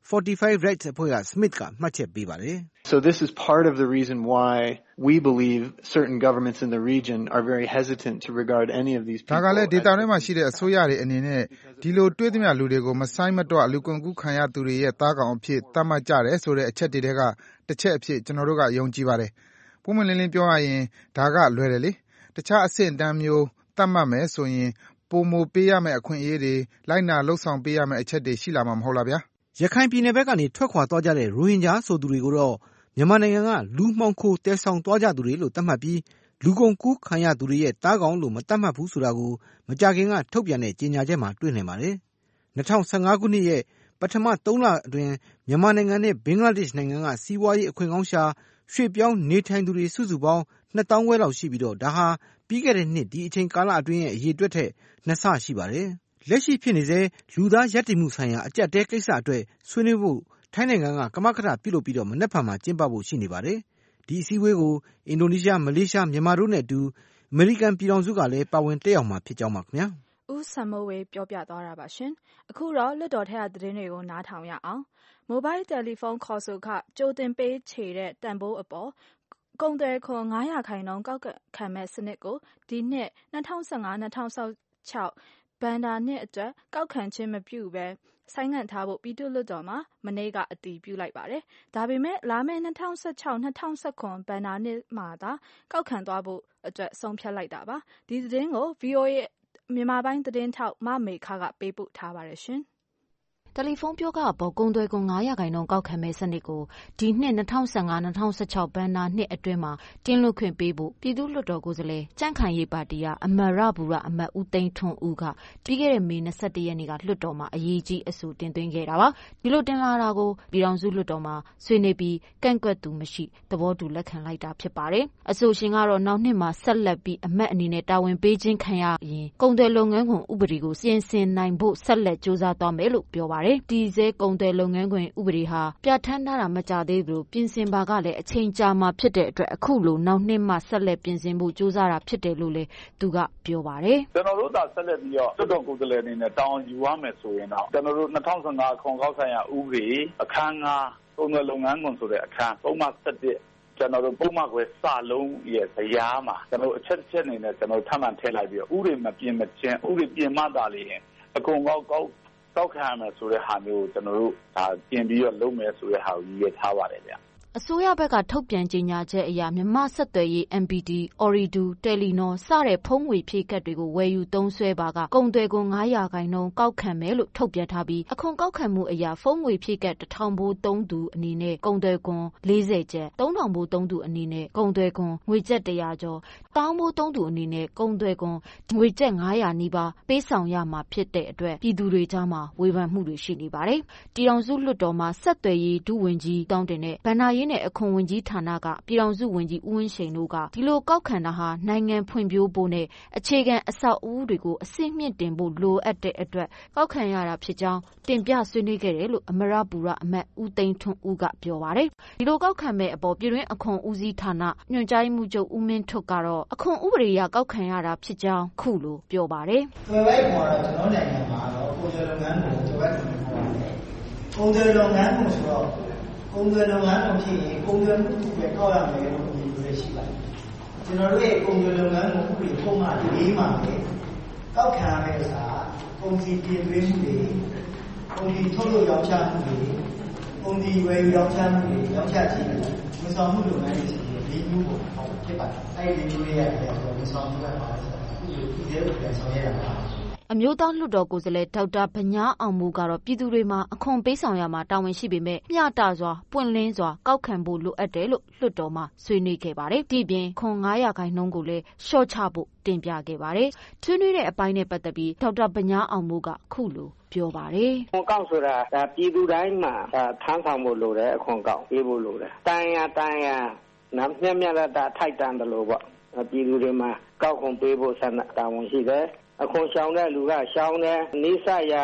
forty-five Rights အဖွဲ့က Smith ကမှတ်ချက်ပေးပါတယ်။ So this is part of the reason why we believe certain governments in the region are very hesitant to regard any of these people. ဒါကလည်းဒေသတွင်းမှာရှိတဲ့အစိုးရတွေအနေနဲ့ဒီလိုတွေ့သမျှလူတွေကိုမဆိုင်မတော့လူကုန်ကူးခံရသူတွေရဲ့သားကောင်အဖြစ်သတ်မှတ်ကြတယ်ဆိုတဲ့အချက်တွေကတစ်ချက်အဖြစ်ကျွန်တော်တို့ကယုံကြည်ပါတယ်။ပုံမှန်လင်းလင်းပြောရရင်ဒါကလွယ်တယ်လေ။တခြားအဆင့်အတန်းမျိုးသတ်မှတ်မယ်ဆိုရင်ပိုမိုပေးရမယ့်အခွင့်အရေးတွေလိုက်နာလှုပ်ဆောင်ပေးရမယ့်အချက်တွေရှိလာမှာမဟုတ်လားဗျာ။ရခိုင်ပြည်နယ်ဘက်ကနေထွက်ခွာသွားကြတဲ့ရိုဟင်ဂျာဆိုသူတွေကိုတော့မြန်မာနိုင်ငံကလူမှောင်ခိုတဲဆောင်သွားကြသူတွေလို့သတ်မှတ်ပြီးလူကုန်ကူးခံရသူတွေရဲ့တားကောင်လို့မသတ်မှတ်ဘူးဆိုတာကိုမကြာခင်ကထုတ်ပြန်တဲ့ကြေညာချက်မှာတွေ့နိုင်ပါတယ်။၂၀၁၅ခုနှစ်ရဲ့ပထမသုံးလအတွင်းမြန်မာနိုင်ငံနဲ့ဘင်္ဂလားဒေ့ရှ်နိုင်ငံကစီးပွားရေးအခွင့်ကောင်းရှာရွှေ့ပြောင်းနေထိုင်သူတွေစုစုပေါင်းနှစ်သောင်းခွဲလောက်ရှိပြီးတော့ဒါဟာပြီးခဲ့တဲ့နှစ်ဒီအချိန်ကာလအတွင်းရဲ့အရေအတွက်ထက်နှစ်ဆရှိပါတယ်။လက်ရှိဖြစ်နေတဲ့လူသားရပ်တည်မှုဆိုင်ရာအကျပ်တဲကိစ္စအတွက်ဆွေးနွေးဖို့ထိုင်းနိုင်ငံကကမကထပြုလုပ်ပြီးတော့မနက်ဖြန်မှာကျင်းပဖို့ရှိနေပါတယ်။ဒီအစည်းအဝေးကိုအင်ဒိုနီးရှားမလေးရှားမြန်မာတို့နဲ့အတူအမေရိကန်ပြည်ထောင်စုကလည်းပါဝင်တက်ရောက်မှာဖြစ်ကြောင်းပါခင်ဗျာ။ဦးစံမိုးဝေပြောပြသွားတာပါရှင်။အခုတော့လွတ်တော်ထက်သတင်းတွေကိုနားထောင်ရအောင်။ မိုဘိုင်းတယ်လီဖုန်းခေါ်ဆိုခကြိုတင်ပေးချေတဲ့တန်ဖိုးအပေါ်ကုန်သွယ်ခွန်၅ရာခိုင်နှုန်းကောက်ခံမဲ့စနစ်ကိုဒီနှစ်၂၀၁၅ ၂၀၁၆ဘဏ္ဍာနှစ်အတွက်ကောက်ခံခြင်းမပြုဘဲဆိုင်းငံ့ထားဖို့ပြည်သူ့လွှတ်တော်မှာမနေ့ကအတည်ပြုလိုက်ပါတယ်။ဒါပေမဲ့လာမယ့်၂၀၁၆ ၂၀၁၇ဘဏ္ဍာနှစ်မှာသာကောက်ခံသွားဖို့အတွက်ဆုံးဖြတ်လိုက်တာပါ။ဒီသတင်းကို ဗွီအိုအေ မြန်မာပိုင်းသတင်းထောက်မမေခကပေးပို့ထားပါတယ်ရှင်။တယ်လီဖုန်းပြောကအပေါ်ကုန်သွယ်ခွန်၅ရာခိုင်နှုန်းကောက်ခံမဲ့စနစ်ကိုဒီနှစ်၂၀၁၅ ၂၀၁၆ဘဏ္ဍာနှစ်အတွင်းမှာတင်းလွတ်ခွင့်ပေးဖို့ပြည်သူ့လွှတ်တော်ကိုယ်စားလှယ်ကြံ့ခိုင်ရေးပါတီကအမရဘူရအမတ်ဦးသိန်းထွန်းဦးကပြီးခဲ့တဲ့မေ၂၁ရက်နေ့ကလွှတ်တော်မှာအရေးကြီးအဆိုတင်သွင်းခဲ့တာပါ။ဒီလိုတင်လာတာကိုပြည်ထောင်စုလွှတ်တော်မှာဆွေးနွေးပြီးကန့်ကွက်သူမရှိသဘောတူလက်ခံလိုက်တာဖြစ်ပါတယ်။အဆိုရှင်ကတော့နောက်နှစ်မှာဆက်လက်ပြီးအမတ်အနေနဲ့တာဝန်ပေးခြင်းခံရရင်ကုန်သွယ်လုပ်ငန်းခွန်ဥပဒေကိုပြင်ဆင်နိုင်ဖို့ဆက်လက်စ조사သွားမယ်လို့ပြောပါတယ်။ဒီဇဲကုန်သွယ်လုပ်ငန်းခွင်ဥပဒေဟာပြဋ္ဌာန်းထားတာမကြသေးဘူးပြင်ဆင်ပါကလည်းအချိန်ကြာမှဖြစ်တဲ့အတွက်အခုလိုနောက်နှစ်မှဆက်လက်ပြင်ဆင်ဖို့ကြိုးစားတာဖြစ်တယ်လို့လည်းသူကပြောပါတယ်။ကျွန်တော်တို့သာဆက်လက်ပြီးတော့တွတ်တော်ကိုယ်စားလှယ်အနေနဲ့တောင်းယူရမယ်ဆိုရင်တော့ကျွန်တော်တို့၂၀၁၅အခွန်ကောက်ဆိုင်ရာဥပဒေအခန်း၅ကုန်သွယ်လုပ်ငန်းခွင်ဆိုတဲ့အခန်းပုံမှန်၁၁ကျွန်တော်တို့ပုံမှန်ကွယ်စလုံးရဲ့ဇယားမှာကျွန်တော်အချက်ချက်အနေနဲ့ကျွန်တော်ထပ်မံထည့်လိုက်ပြီးတော့ဥပဒေမပြင်မချင်းဥပဒေပြင်မှသာလေရင်အခွန်ကောက်ကောက်ကောက်ခံရမယ်ဆိုတဲ့ဟာမျိုးကိုကျွန်တော်တို့ဒါပြင်ပြီးတော့လုပ်မယ်ဆိုတဲ့ဟာကိုရည်ရွယ်ထားပါတယ်ဗျ။အစိုးရဘက်ကထုတ်ပြန်ကြေညာချက်အရမြန်မာဆက်သွယ်ရေး M P D, Ooredoo, Telenor စတဲ့ဖုန်းငွေဖြည့်ကတ်တွေကိုဝယ်ယူသုံးစွဲပါကကုန်သွယ်ခွန်၅ရာခိုင်နှုန်းကောက်ခံမယ်လို့ထုတ်ပြန်ထားပြီးအခွန်ကောက်ခံမှုအရဖုန်းငွေဖြည့်ကတ်တစ်ထောင်ဘိုးသုံးသူအနေနဲ့ကုန်သွယ်ခွန်၄၀ကျပ်သုံးထောင်ဘိုးသုံးသူအနေနဲ့ကုန်သွယ်ခွန်ငွေကျပ်၁၀၀ကျော်တောင်းဘိုးသုံးသူအနေနဲ့ကုန်သွယ်ခွန်ငွေကျပ်၅၀၀နီးပါးပေးဆောင်ရမှာဖြစ်တဲ့အတွက်ပြည်သူတွေကြားမှာဝေဖန်မှုတွေရှိနေပါတယ်။ပြည်ထောင်စုလွှတ်တော်မှာဆက်သွယ်ရေးဒုဝန်ကြီးတောင်းတင်တဲ့ဗဏ္ဍာရေးနဲ့အခွန်ဝန်ကြီးဌာနကပြည်ထောင်စုဝန်ကြီးဦးဝင်းရှိန်တို့ကဒီလိုကောက်ခံတာဟာနိုင်ငံဖွံ့ဖြိုးဖို့နဲ့အခြေခံအဆောက်အဦတွေကိုအဆင့်မြင့်တင်ဖို့လိုအပ်တဲ့အတွက်ကောက်ခံရတာဖြစ်ကြောင်းတင်ပြဆွေးနွေးခဲ့တယ်လို့အမရပူရအမတ်ဦးသိန်းထွန်းဦးကပြောပါတယ်။ဒီလိုကောက်ခံမဲ့အပေါ်ပြည်တွင်းအခွန်ဦးစီးဌာနညွှန်ကြားမှုချုပ်ဦးမင်းထွတ်ကတော့အခွန်ဥပဒေအရကောက်ခံရတာဖြစ်ကြောင်းခုလိုပြောပါတယ်။သွယ်ဝိုက်ပေါ်တော့ကျွန်တော်နိုင်ငံမှာတော့ကုန်သွယ်လုပ်ငန်းကိုသွယ်ဝိုက်ခွန်ခေါ်ပါတယ်။ကုန်သွယ်လုပ်ငန်းကိုဆိုတော့ကုန်သွယ်လုပ်ငန်းကိုဖြစ်ရင်ကုန်သွယ်မှုပဲကောက်ရမယ်လို့ဒီလိုရှိပါတယ်။ကျွန်တော်တို့ရဲ့ကုန်သွယ်လုပ်ငန်းကိုဥပဒေပုံမှန်လေးမှာပဲကောက်ခံရမယ့်စာကုန်စည်ပြင်သွင်းမှုတွေကုန်စည်ထုတ်လုပ်ရောင်းချမှုတွေကုန်စည်ဝယ်ယူရောင်းချမှုတွေရောင်းချခြင်းတွေဝန်ဆောင်မှုလုပ်ငန်းတွေရှိတယ်ဒီမျိုးကိုဟောဖြစ်ပါတယ်။အဲဒီမျိုးတွေရတယ်ဝန်ဆောင်မှုကပါတယ်ဆိုတာအခုဒီဒီလိုပြန်ဆောင်ရတာပါအမျိုးသားလွှတ်တော်ကိုယ်စားလှယ်ဒေါက်တာဗညားအောင်မူကတော့ပြည်သူတွေမှာအခွန်ပေးဆောင်ရမှာတာဝန်ရှိပေမဲ့မျှတစွာပွင့်လင်းစွာကောက်ခံဖို့လိုအပ်တယ်လို့လွှတ်တော်မှာဆွေးနွေးခဲ့ပါတယ်။ဒီပြင်ခွန်၅ရာခိုင်နှုန်းကိုလည်းလျှော့ချဖို့တင်ပြခဲ့ပါတယ်။ဆွေးနွေးတဲ့အပိုင်းနဲ့ပတ်သက်ပြီးဒေါက်တာဗညားအောင်မူကခုလိုပြောပါတယ်။ခွန်ကောက်ဆိုတာဒါပြည်သူတိုင်းမှာဒါထမ်းဆောင်ဖို့လိုတယ်အခွန်ကောက်ပေးဖို့လိုတယ်။တန်ရတန်ရနမ်းမြတ်မြတ်တာထိုက်တန်တယ်လို့ပေါ့။ပြည်သူတွေမှာကောက်ခွန်ပေးဖို့ဆန္ဒတာဝန်ရှိတယ်။အခွန်ရှောင်တဲ့လူကရှောင်တယ်နိစ္စရာ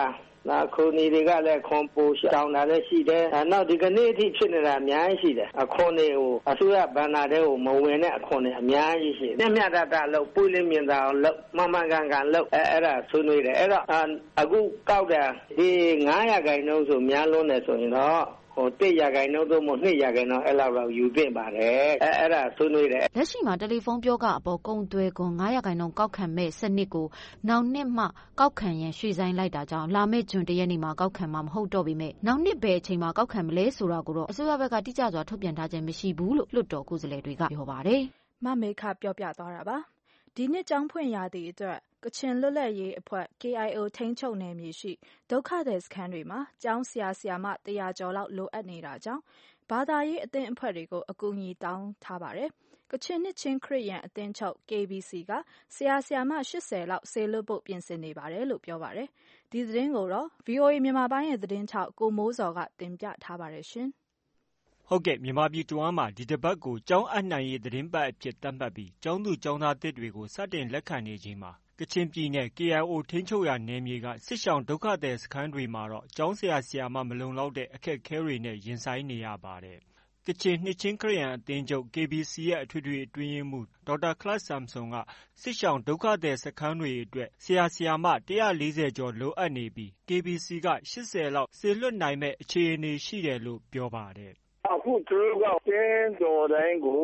နာခိုနီတွေကလည်းခွန်ပိုရှောင်းတာလည်းရှိတယ်နောက်ဒီကနေ့အထိဖြစ်နေတာအများကြီးရှိတယ်အခွန်တွေကိုအစိုးရဘဏ္ဍာတွေကိုမဝင်တဲ့အခွန်တွေအများကြီးရှိတယ်မျှမျှတတလို့ပွင့်လင်းမြင်သာအောင်လို့မမှန်ကန်ကန်လို့အဲအဲ့ဒါဆွေးနွေးတယ်အဲ့တော့အခုကောက်တယ်ဒီငါးရာခိုင်နှုန်းဆိုများလွန်းတယ်ဆိုရင်တော့ဟိုတစ်ရာခိုင်နှုန်းသို့မဟုတ်နှစ်ရာခိုင်နှုန်းအဲ့လောက်တော့ယူသင့်ပါတယ်အဲအဲ့ဒါဆွေးနွေးတယ်လက်ရှိမှာတယ်လီဖုန်းပြောကအပေါ်ကုန်သွယ်ခွန်ငါးရာခိုင်နှုန်းကောက်ခံမဲ့စနစ်ကိုနောက်နှစ်မှကောက်ခံရန်ရွှေ့ဆိုင်းလိုက်တာကြောင့်လာမယ့်ဇွန်တရက်နေ့မှာကောက်ခံမှာမဟုတ်တော့ပေမဲ့နောက်နှစ်ပဲအချိန်မှာကောက်ခံမလဲဆိုတာကိုတော့အစိုးရဘက်ကတိကျစွာထုတ်ပြန်ထားခြင်းမရှိဘူးလို့လွှတ်တော်ကိုယ်စားလှယ်တွေကပြောပါတယ်မမေခပြောပြသွားတာပါဒီနှစ်ကျောင်းဖွင့်ရာသည့်အတွက်ကချင်လွတ်လပ်ရေးအဖွဲ့ K I O ထိန်းချုပ်နယ်မြေရှိဒုက္ခသည်စခန်းတွေမှာကျောင်းဆရာဆရာမတရာကျော်လောက်လိုအပ်နေတာကြောင့်ဘာသာရေးအသင်းအဖွဲ့တွေကိုအကူအညီတောင်းထားပါတယ်။ကချင်နှစ်ချင်းခရစ်ယာန်အသင်းချုပ် K B C ကဆရာဆရာမ၈၀လောက်ဆေးလွတ်ဖို့ပြင်ဆင်နေပါတယ်လို့ပြောပါတယ်။ဒီသတင်းကိုတော့ V O A မြန်မာပိုင်းရဲ့သတင်းထောက်ကိုမိုးစောကတင်ပြထားပါတယ်ရှင်။ဟုတ်ကဲ့မြန်မာပြည်တွင်းမှာဒီတစ်ပတ်ကိုကျောင်းအနှံရေးသတင်းပတ်အဖြစ်သတ်မှတ်ပြီးကျောင်းသူကျောင်းသားသစ်တွေကိုစတင်လက်ခံနေခြင်းမှာကချင်ပြည်နယ် K I O ထိန်းချုပ်ရာနယ်မြေကစစ်ရှောင်ဒုက္ခသည်စခန်းတွေမှာတော့ကျောင်းဆရာဆရာမမလုံလောက်တဲ့အခက်အခဲတွေနဲ့ရင်ဆိုင်နေရပါတယ်။ကချင်နှစ်ချင်းခရစ်ယာန်အသင်းချုပ် K B C ရဲ့အထွေထွေအတွင်းရေးမှူးဒေါက်တာခလတ်ဆမ်ဆွန်ကစစ်ရှောင်ဒုက္ခသည်စခန်းတွေအတွက်ဆရာဆရာမ၁၄၀ကျော်လိုအပ်နေပြီး K B C က၈၀လောက်စေလွှတ်နိုင်မဲ့အခြေအနေရှိတယ်လို့ပြောပါတယ်။အခုသူတို့ကတင်းတော်တိုင်းကို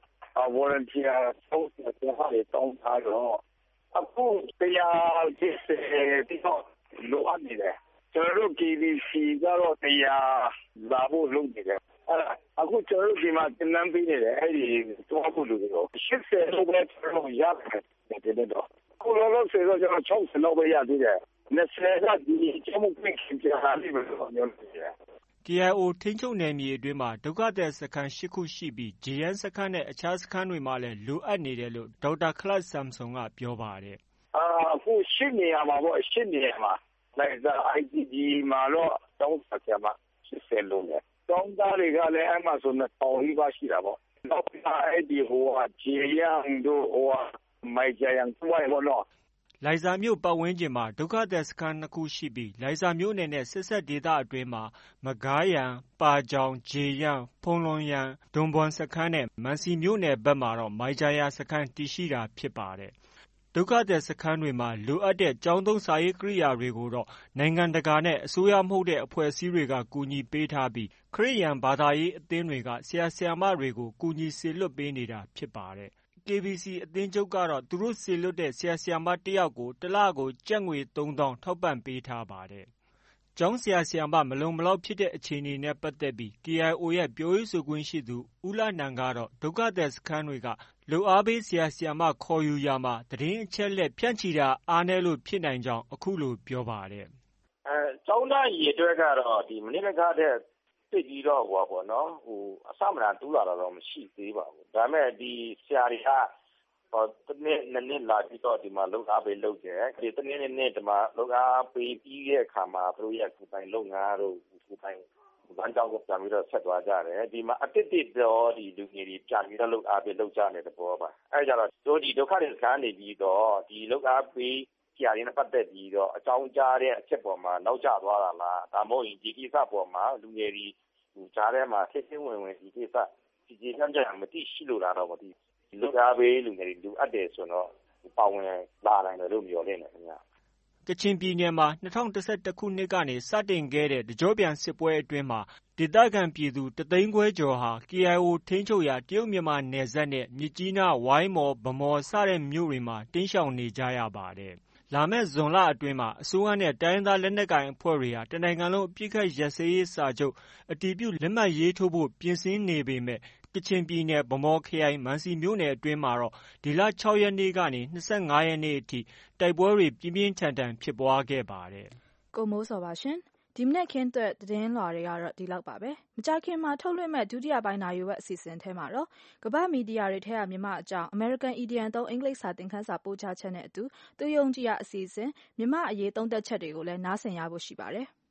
volunteer ဆောက်တဲ့ဟာတွေတောင်းထားတော့အခုတရားစစ်ပြီးတော့လိုအပ်နေတယ်ကျွန်တော်တို့ K B C ကတော့တရားလာဖို့လုပ်နေတယ်အဲ့အခုကျွန်တော်တို့ဒီမှာတင်နန်းပေးနေတယ်အဲ့ဒီတော့ဖို့လို့၈၀လောက်ပဲကျွန်တော်ရတယ်တဲ့တော့အခုလောလောဆယ်တော့ကျွန်တော်၆၀လောက်ပဲရသေးတယ်၂၀ကဒီကျမှုပြင်ပြလာလိမ့်မယ်လို့ပြောနေတယ် K I O ထိန်းချုပ်နယ်မြေအတွင်းမှာဒုက္ခသည်စခန်း၈ခုရှိပြီးဂျီယန်စခန်းနဲ့အခြားစခန်းတွေမှာလည်းလိုအပ်နေတယ်လို့ဒေါက်တာခလတ်ဆမ်ဆွန်ကပြောပါတယ်။အာအခုရှင်းနေရမှာပေါ့ရှင်းနေရမှာလိုက်စား I D G မှာတော့တောင်းဆရာမရှင်းစလုံးတယ်။တောင်းသားတွေကလည်းအဲ့မှာဆိုတော့တောင်းပြီးပါရှိတာပေါ့။နောက်အဲ့ဒီဟိုဂျီယန်တို့ဟိုမိုင်ဂျီယန်တွိုင်းဘောနော်လိုင်ဇာမြို့ပတ်ဝန်းကျင်မှာဒုက္ခသည်စခန်းနှစ်ခုရှိပြီးလိုင်ဇာမြို့နယ်နဲ့ဆက်ဆက်ဒေသအတွင်းမှာမကားရန်ပါကြောင်ဂျေယန်ဖုံလွန်ရန်ဒွန်ဘွန်စခန်းနဲ့မန်စီမြို့နယ်ဘက်မှာတော့မိုင်ဂျာယာစခန်းတည်ရှိတာဖြစ်ပါတယ်ဒုက္ခသည်စခန်းတွေမှာလိုအပ်တဲ့ကျောင်းသုံးစာရေးကိရိယာတွေကိုတော့နိုင်ငံတကာနဲ့အစိုးရမဟုတ်တဲ့အဖွဲ့အစည်းတွေကကူညီပေးထားပြီးခရစ်ယာန်ဘာသာရေးအသင်းတွေကဆရာဆရာမတွေကိုကူညီစေလွှတ်ပေးနေတာဖြစ်ပါတယ်K B C အသင်းချုပ်ကတော့သူတို့စေလွှတ်တဲ့ဆရာဆရာမတစ်ယောက်ကိုတစ်လကိုကျပ်ငွေသုံးသောင်းထောက်ပံ့ပေးထားပါတယ်။ကျောင်းဆရာဆရာမမလုံမလောက်ဖြစ်တဲ့အခြေအနေနဲ့ပတ်သက်ပြီး K I O ရဲ့ပြောရေးဆိုခွင့်ရှိသူဦးလနန်ကတော့ဒုက္ခသည်စခန်းတွေကလိုအားပေးဆရာဆရာမခေါ်ယူရာမှာသတင်းအချက်လက်ဖြန့်ချီတာအားနည်းလို့ဖြစ်နိုင်ကြောင်းအခုလိုပြောပါတယ်။အဲကျောင်းသားရေအတွက်ကတော့ဒီမနေ့ကတဲ့သိပြီးတော့ဟိုပေါ့နော်ဟိုအစမနာတူးလာတော့မရှိသေးပါဘူးဒါပေမဲ့ဒီဆရာတွေကဟောတနေ့နေ့လာပြီးတော့ဒီမှာလောက်အားပေးလုပ်တယ်ဒီတနေ့နေ့ဒီမှာလောက်အားပေးပြီးတဲ့အခါမှာသူတို့ရဲ့ကိုယ်ပိုင်လုပ်ငန်းတို့ကိုယ်ပိုင်ဗန်ကြောင်းကိုပြန်ပြီးတော့ဆက်သွားကြတယ်ဒီမှာအတစ်တစ်တော့ဒီလူငယ်တွေပြန်ပြီးတော့လောက်အားပေးလုပ်ကြတဲ့ဘောပါအဲကြတော့တို့ဒီဒုက္ခတွေစကားနေပြီးတော့ဒီလောက်အားပေးဆရာတွေနဲ့ပတ်သက်ပြီးတော့အကြောင်းကြားတဲ့အချက်ပေါ်မှာနောက်ကျသွားတာလားဒါမှမဟုတ်ရင်ဒီကိစ္စပေါ်မှာလူငယ်တွေကြားထဲမှာဆက်ဆက်ဝင်ဝင်ဒီကိစ္စဒီကြမ်းကြမ်းမတိရှိလို့လားတော့မသိလူသားပဲလူငယ်တွေလူအပ်တယ်ဆိုတော့ပါဝင်လာနိုင်တယ်လို့ပြောနေတယ်ခင်ဗျာကချင်ပြည်နယ်မှာ၂၀၁၁ခုနှစ်ကနေစတင်ခဲ့တဲ့တကြောပြန်စစ်ပွဲအတွင်းမှာဒေသခံပြည်သူတသိန်းခွဲကျော်ဟာ K I O ထိန်းချုပ်ရာတရုတ်မြန်မာနယ်စပ်နဲ့မြစ်ကြီးနားဝိုင်းမော်ဗမော်စတဲ့မြို့တွေမှာတင်းရှောင်နေကြရပါတယ်လာမယ့်ဇွန်လအတွင်းမှာအစိုးရနဲ့တိုင်းရင်းသားလက်နက်ကိုင်အဖွဲ့တွေဟာတနိုင်ငံလုံးအပြစ်ခတ်ရပ်စဲရေးစာချုပ်အတည်ပြုလက်မှတ်ရေးထိုးဖို့ပြင်ဆင်နေပေမဲ့ကချင်ပြည်နယ်ဗမော်ခရိုင်မန်စီမြို့နယ်အတွင်းမှာတော့ဒီလ၆ရက်နေ့ကနေ၂၅ရက်နေ့အထိတိုက်ပွဲတွေပြင်းပြင်းထန်ထန်ဖြစ်ပွားခဲ့ပါတယ်။ကိုမိုးစောပါရှင်။ဒီမနေ့ခင်းအတွက်သတင်းလွှာတွေကတော့ဒီလောက်ပါပဲ။မကြခင်မှာထုတ်လွှင့်မဲ့ဒုတိယပိုင်းနာရီဝက်အစီအစဉ်ထဲမှာတော့ကမ္ဘာမီဒီယာတွေထဲကမြန်မာအကြောင်း American Idiom သုံးအင်္ဂလိပ်စာသင်ခန်းစာပို့ချချက်နဲ့အတူသူယုံကြည်ရာအစီအစဉ်မြန်မာအရေးသုံးသက်ချက်တွေကိုလည်းနားဆင်ရဖို့ရှိပါတယ်။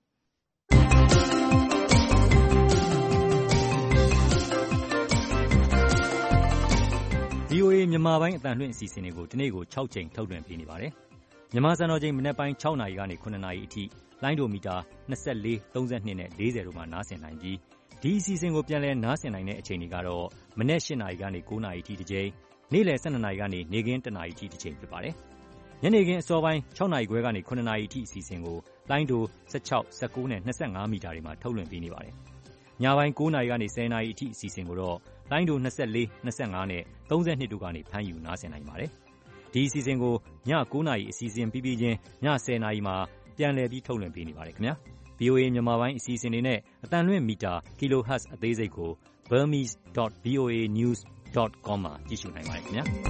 V O A မြန်မာပိုင်းအသံလွှင့်အစီအစဉ်တွေကိုဒီနေ့ကို၆ကြိမ်ထုတ်လွှင့်ပေးနေပါတယ်မြန်မာစံတော်ချိန်မနက်ပိုင်း၆နာရီကနေ၇နာရီအထိလိုင်းဒိုမီတာ၂၄၊၃၂နဲ့၄၀တို့မှာနားဆင်နိုင်ပြီးဒီအစီအစဉ်ကိုပြန်လည်နားဆင်နိုင်တဲ့အချိန်တွေကတော့မနက်၈နာရီကနေ၉နာရီအထိတစ်ကြိမ်နေ့လယ်၁၂နာရီကနေနေ့ခင်း၁နာရီအထိတစ်ချိန်ဖြစ်ပါတယ်။ညနေခင်းအစောပိုင်း၆နာရီခွဲကနေ၇နာရီအထိအစီအစဉ်ကိုလိုင်းဒို၁၆၊၁၉နဲ့၂၅မီတာတွေမှာထုတ်လွှင့်ပေးနေပါတယ်။ညပိုင်း၉နာရီကနေ၁၀နာရီအထိအစီအစဉ်ကိုတော့လိုင်းဒို၂၄၊၂၅နဲ့၃၂တို့ကနေဖမ်းယူနားဆင်နိုင်ပါတယ်။ဒီအစီအစဉ်ကိုည၉နာရီအစီအစဉ်ပြီးပြီးချင်းည၁၀နာရီမှာပြန်လည်ပြီးထုတ်လွှင့်ပေးနေပါတယ်ခင်ဗျာ။ဗွီအိုအေ မြန်မာပိုင်းအစီအစဉ်တွေနဲ့အသံလွှင့်မီတာ kilohertz အသေးစိတ်ကို burmese dot v o a news dot com မှာကြည့်ရှုနိုင်ပါတယ်ခင်ဗျာ။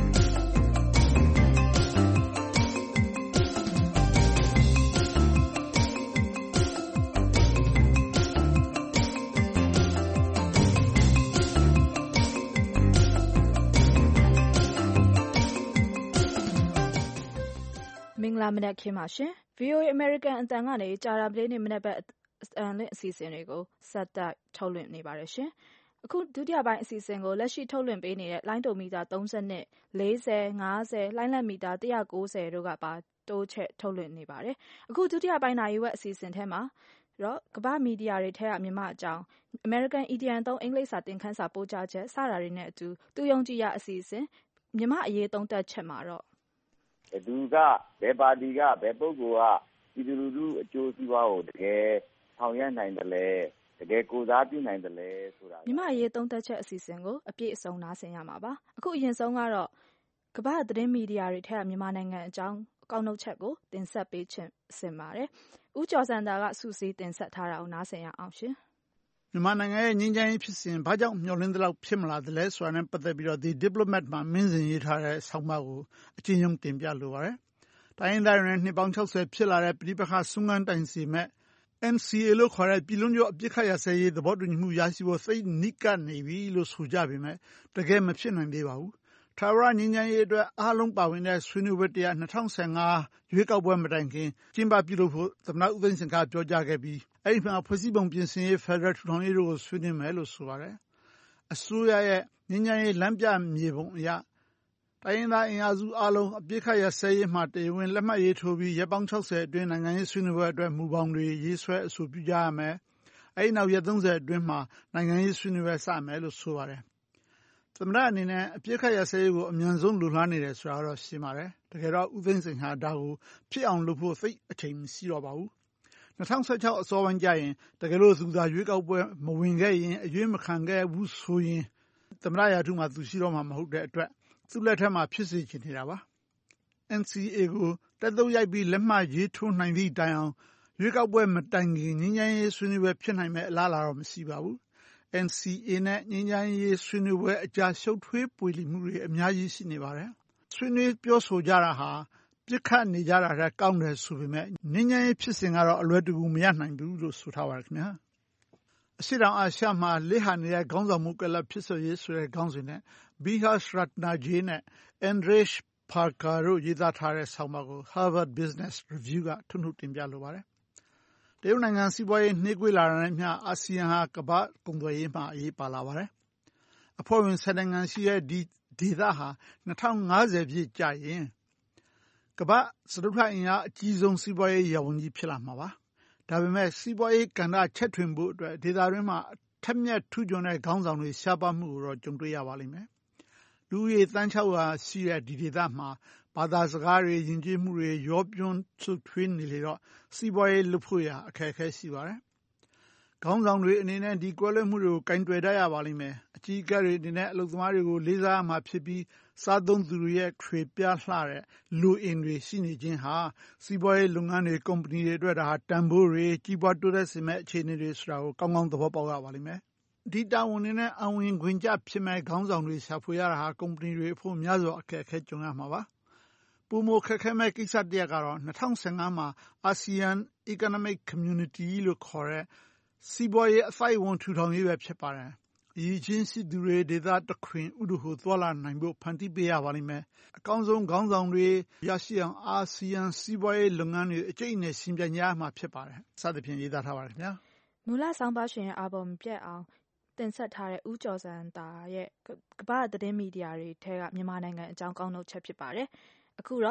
မင်္ဂလာမနက်ခင်းပါရှင် ဗွီအိုအေ American အသံကနေကြာသပတေးနေ့မနက်ဘက်အသံလွှင့်အစီအစဉ်တွေကိုဆက်တိုက်ထုတ်လွှင့်နေပါတယ်ရှင်အခုဒုတိယပိုင်းအစီအစဉ်ကိုလက်ရှိထုတ်လွှင့်ပေးနေတဲ့လိုင်းဒိုမီတာ၃၂၊၄၀၊၅၀လိုင်းလံမီတာ၁၉၀တို့ကပါတိုးချဲ့ထုတ်လွှင့်နေပါတယ်အခုဒုတိယပိုင်းနိုင်ဝက်အစီအစဉ်ထဲမှာတော့ကမ္ဘာမီဒီယာတွေထဲကမြန်မာအကြောင်း American Idiom သုံးအင်္ဂလိပ်စာသင်ခန်းစာပို့ချချက်စတာတွေနဲ့အတူသူယုံကြည်ရအစီအစဉ်မြန်မာအရေးသုံးသပ်ချက်မှာတော့ဘယ်သူကဘယ်ပါတီကဘယ်ပုဂ္ဂိုလ်ကပြည်သူလူထုအကျိုးစီးပွားကိုတကယ်ဆောင်ရွက်နိုင်တယ်လဲတကယ်ကိုစားပြုနိုင်တယ်လဲဆိုတာမြန်မာအရေးသုံးသပ်ချက်အစီအစဉ်ကိုအပြည့်အစုံနားဆင်ရမှာပါအခုအရင်ဆုံးကတော့ကမ္ဘာသတင်းမီဒီယာတွေထက်မြန်မာနိုင်ငံအကြောင်းအကောက်နှုတ်ချက်ကိုတင်ဆက်ပေးခြင်းအစဉ်ပါတယ်ဦးကျော်စံတာကစူးစီးတင်ဆက်ထားတာကိုနားဆင်ရအောင်ရှင်မြန်မာနိုင်ငံရဲ့ငြိမ်းချမ်းရေးဖြစ်စဉ်ဘာကြောင့်မျှော်လင့်သလောက်ဖြစ်မလာသလဲဆိုတာနဲ့ပတ်သက်ပြီးတော့ The Diplomat မှာမင်းစင်ရေးထားတဲ့ဆောင်းပါးကိုအကျဉ်းချုပ်တင်ပြလိုပါတယ်။တိုင်းရင်းသားတွေနဲ့နှစ်ပေါင်း၆၀ဖြစ်လာတဲ့ပဋိပက္ခဆုံးခန်းတိုင်စေမဲ့ N C A လို့ခေါ်တဲ့ပြည်လုံးကျွတ်အပစ်အခတ်ရပ်စဲရေးသဘောတူညီမှုရရှိဖို့သိပ်နီးကပ်နေပြီလို့ဆိုကြပေမဲ့တကယ်မဖြစ်နိုင်သေးပါဘူး။ထာဝရငြိမ်းချမ်းရေးအတွက်အားလုံးပါဝင်တဲ့ဆွေးနွေးပွဲတရား၂၀၁၅ရွေးကောက်ပွဲမတိုင်ခင်ကျင်းပပြုလုပ်ဖို့သမ္မတဦးသိန်းစိန်ကပြောကြားခဲ့ပြီးအဲဒီမှာဖွဲ့စည်းပုံပြင်ဆင်ရေးဖက်ဒရယ်ထူထောင်ရေးတို့ကိုဆွေးနွေးမယ်လို့ဆိုပါတယ်။အစိုးရရဲ့ငြိမ်းချမ်းရေးလမ်းပြမြေပုံအရတိုင်းရင်းသားအင်အားစုအားလုံးအပစ်အခတ်ရပ်စဲရေးမှာတရားဝင်လက်မှတ်ရေးထိုးပြီးရက်ပေါင်း၆၀အတွင်းနိုင်ငံရေးဆွေးနွေးပွဲအတွက်မူပေါင်းတွေရေးဆွဲအဆိုပြုကြရမယ်။အဲဒီနောက်ရက်၃၀အတွင်းမှာနိုင်ငံရေးဆွေးနွေးပွဲစမယ်လို့ဆိုပါတယ်။သမ္မတအနေနဲ့အပစ်အခတ်ရပ်စဲရေးကိုအမြန်ဆုံးလိုလားနေတယ်ဆိုတာတော့ရှင်းပါတယ်။တကယ်တော့ဦးသိန်းစိန်ဟာဒါကိုဖြစ်အောင်လုပ်ဖို့သိပ်အချိန်မရှိတော့ပါဘူး။၂၀၁၆အစောပိုင်းကျရင်တကယ်လို့သူသာရွေးကောက်ပွဲမဝင်ခဲ့ရင်အရွေးမခံခဲ့ဘူးဆိုရင်သမ္မတရာထူးမှာသူရှိတော့မှာမဟုတ်တဲ့အတွက်သူ့လက်ထက်မှာဖြစ်စေချင်နေတာပါ။ N C A ကိုတက်သုတ်ရိုက်ပြီးလက်မှတ်ရေးထိုးနိုင်သည့်တိုင်အောင်ရွေးကောက်ပွဲမတိုင်ခင်ငြိမ်းချမ်းရေးဆွေးနွေးပွဲဖြစ်နိုင်မဲ့အလားအလာတော့မရှိပါဘူး။ N C A နဲ့ငြိမ်းချမ်းရေးဆွေးနွေးပွဲအကြားရှုပ်ထွေးပွေလီမှုတွေအများကြီးရှိနေပါတယ်။ဆွေးနွေးပြောဆိုကြတာဟာပြစ်ခတ်နေကြတာတဲ့ကောင်းတယ်ဆိုပေမဲ့ငြိမ်းချမ်းရေးဖြစ်စဉ်ကတော့အလွယ်တကူမရနိုင်ဘူးလို့ဆိုထားပါတယ်ခင်ဗျာ။အရှေ့တောင်အာရှမှာလစ်ဟာနေတဲ့ခေါင်းဆောင်မှုကလပ်ဖြစ်စေရေးဆိုတဲ့ခေါင်းစဉ်နဲ့ Bihar Ratnajee နဲ့ Andrej Parker တို့ရေးသားထားတဲ့ဆောင်းပါးကို Harvard Business Review ကထုတ်နှုတ်တင်ပြလိုပါတယ်။တရုတ်နိုင်ငံစီးပွားရေးနှေးကွေးလာတာနဲ့မျှအာဆီယံဟာကမ္ဘာ့ကုန်သွယ်ရေးမှာအရေးပါလာပါတယ်။အဖွဲ့ဝင်၁၀နိုင်ငံရှိတဲ့ဒီဒေသဟာ၂၀၅၀ပြည့်ကျရင်ကမ္ဘာ့စတုတ္ထအင်အားအကြီးဆုံးစီးပွားရေးရပ်ဝန်းကြီးဖြစ်လာမှာပါ။ဒါပေမဲ့စီးပွားရေးကဏ္ဍချဲ့ထွင်ဖို့အတွက်ဒေသတွင်းမှာအထက်မြက်ထူးချွန်တဲ့ခေါင်းဆောင်တွေရှားပါးမှုကိုတော့ကြုံတွေ့ရပါလိမ့်မယ်။လူဦးရေသန်း၆၀၀ရှိတဲ့ဒီဒေသမှာဘာသာစကားတွေယဉ်ကျေးမှုတွေရောပြွန်းရှုပ်ထွေးနေလေတော့စီးပွားရေးလုပ်ဖို့ရာအခက်အခဲရှိပါတယ်။ခေါင်းဆောင်တွေအနေနဲ့ဒီကွဲလွဲမှုတွေကိုကင်တွယ်တတ်ရပါလိမ့်မယ်။အကြီးအကဲတွေအနေနဲ့အလုပ်သမားတွေကိုလေးစားရမှာဖြစ်ပြီးစားသုံးသူတွေရဲ့ထွေပြားလှတဲ့လူအင်တွေရှိနေခြင်းဟာစီးပွားရေးလုပ်ငန်းတွေကုမ္ပဏီတွေအတွက်ဒါဟာတန်ဖိုးတွေကြီးပွားတိုးတက်စေမဲ့အခြေအနေတွေဆိုတာကိုကောင်းကောင်းသဘောပေါက်ရပါလိမ့်မယ်။ဒီတာဝန်တွေနဲ့အဝင်ခွင်ကျဖြစ်မဲ့ခေါင်းဆောင်တွေရှာဖွေရတာဟာကုမ္ပဏီတွေအဖို့များစွာအခက်အခဲကြုံရမှာပါ။ပိုမိုခက်ခဲမဲ့ကိစ္စတရက်ကတော့၂၀၁၅မှာ ASEAN Economic Community လို့ခေါ်တဲ့စီးပွားရေးအသိုက်အဝန်းထူထောင်ရေးပဲဖြစ်ပါတယ်။အရေးချင်းရှိသူတွေဒေသတခွင်ဥဒဟိုသွားလာနိုင်ဖို့ဖန်တီးပေးရပါလိမ့်မယ်။အကောင်းဆုံးခေါင်းဆောင်တွေရရှိအောင်အာဆီယံစီးပွားရေးလုပ်ငန်းတွေအကျိတ်အနယ်ရှင်ပြိုင်ကြရမှာဖြစ်ပါတယ်။စသဖြင့်ရေးသားထားပါတယ်ခင်ဗျာ။မူလဆောင်းပါးရှင်ရဲ့အာဘော်မပြတ်အောင်တင်ဆက်ထားတဲ့ဦးကျော်စံတာရဲ့ကမ္ဘာသတင်းမီဒီယာတွေထဲကမြန်မာနိုင်ငံအကြောင်းကောင်းနှုတ်ချက်ဖြစ်ပါတယ်။အခုတော့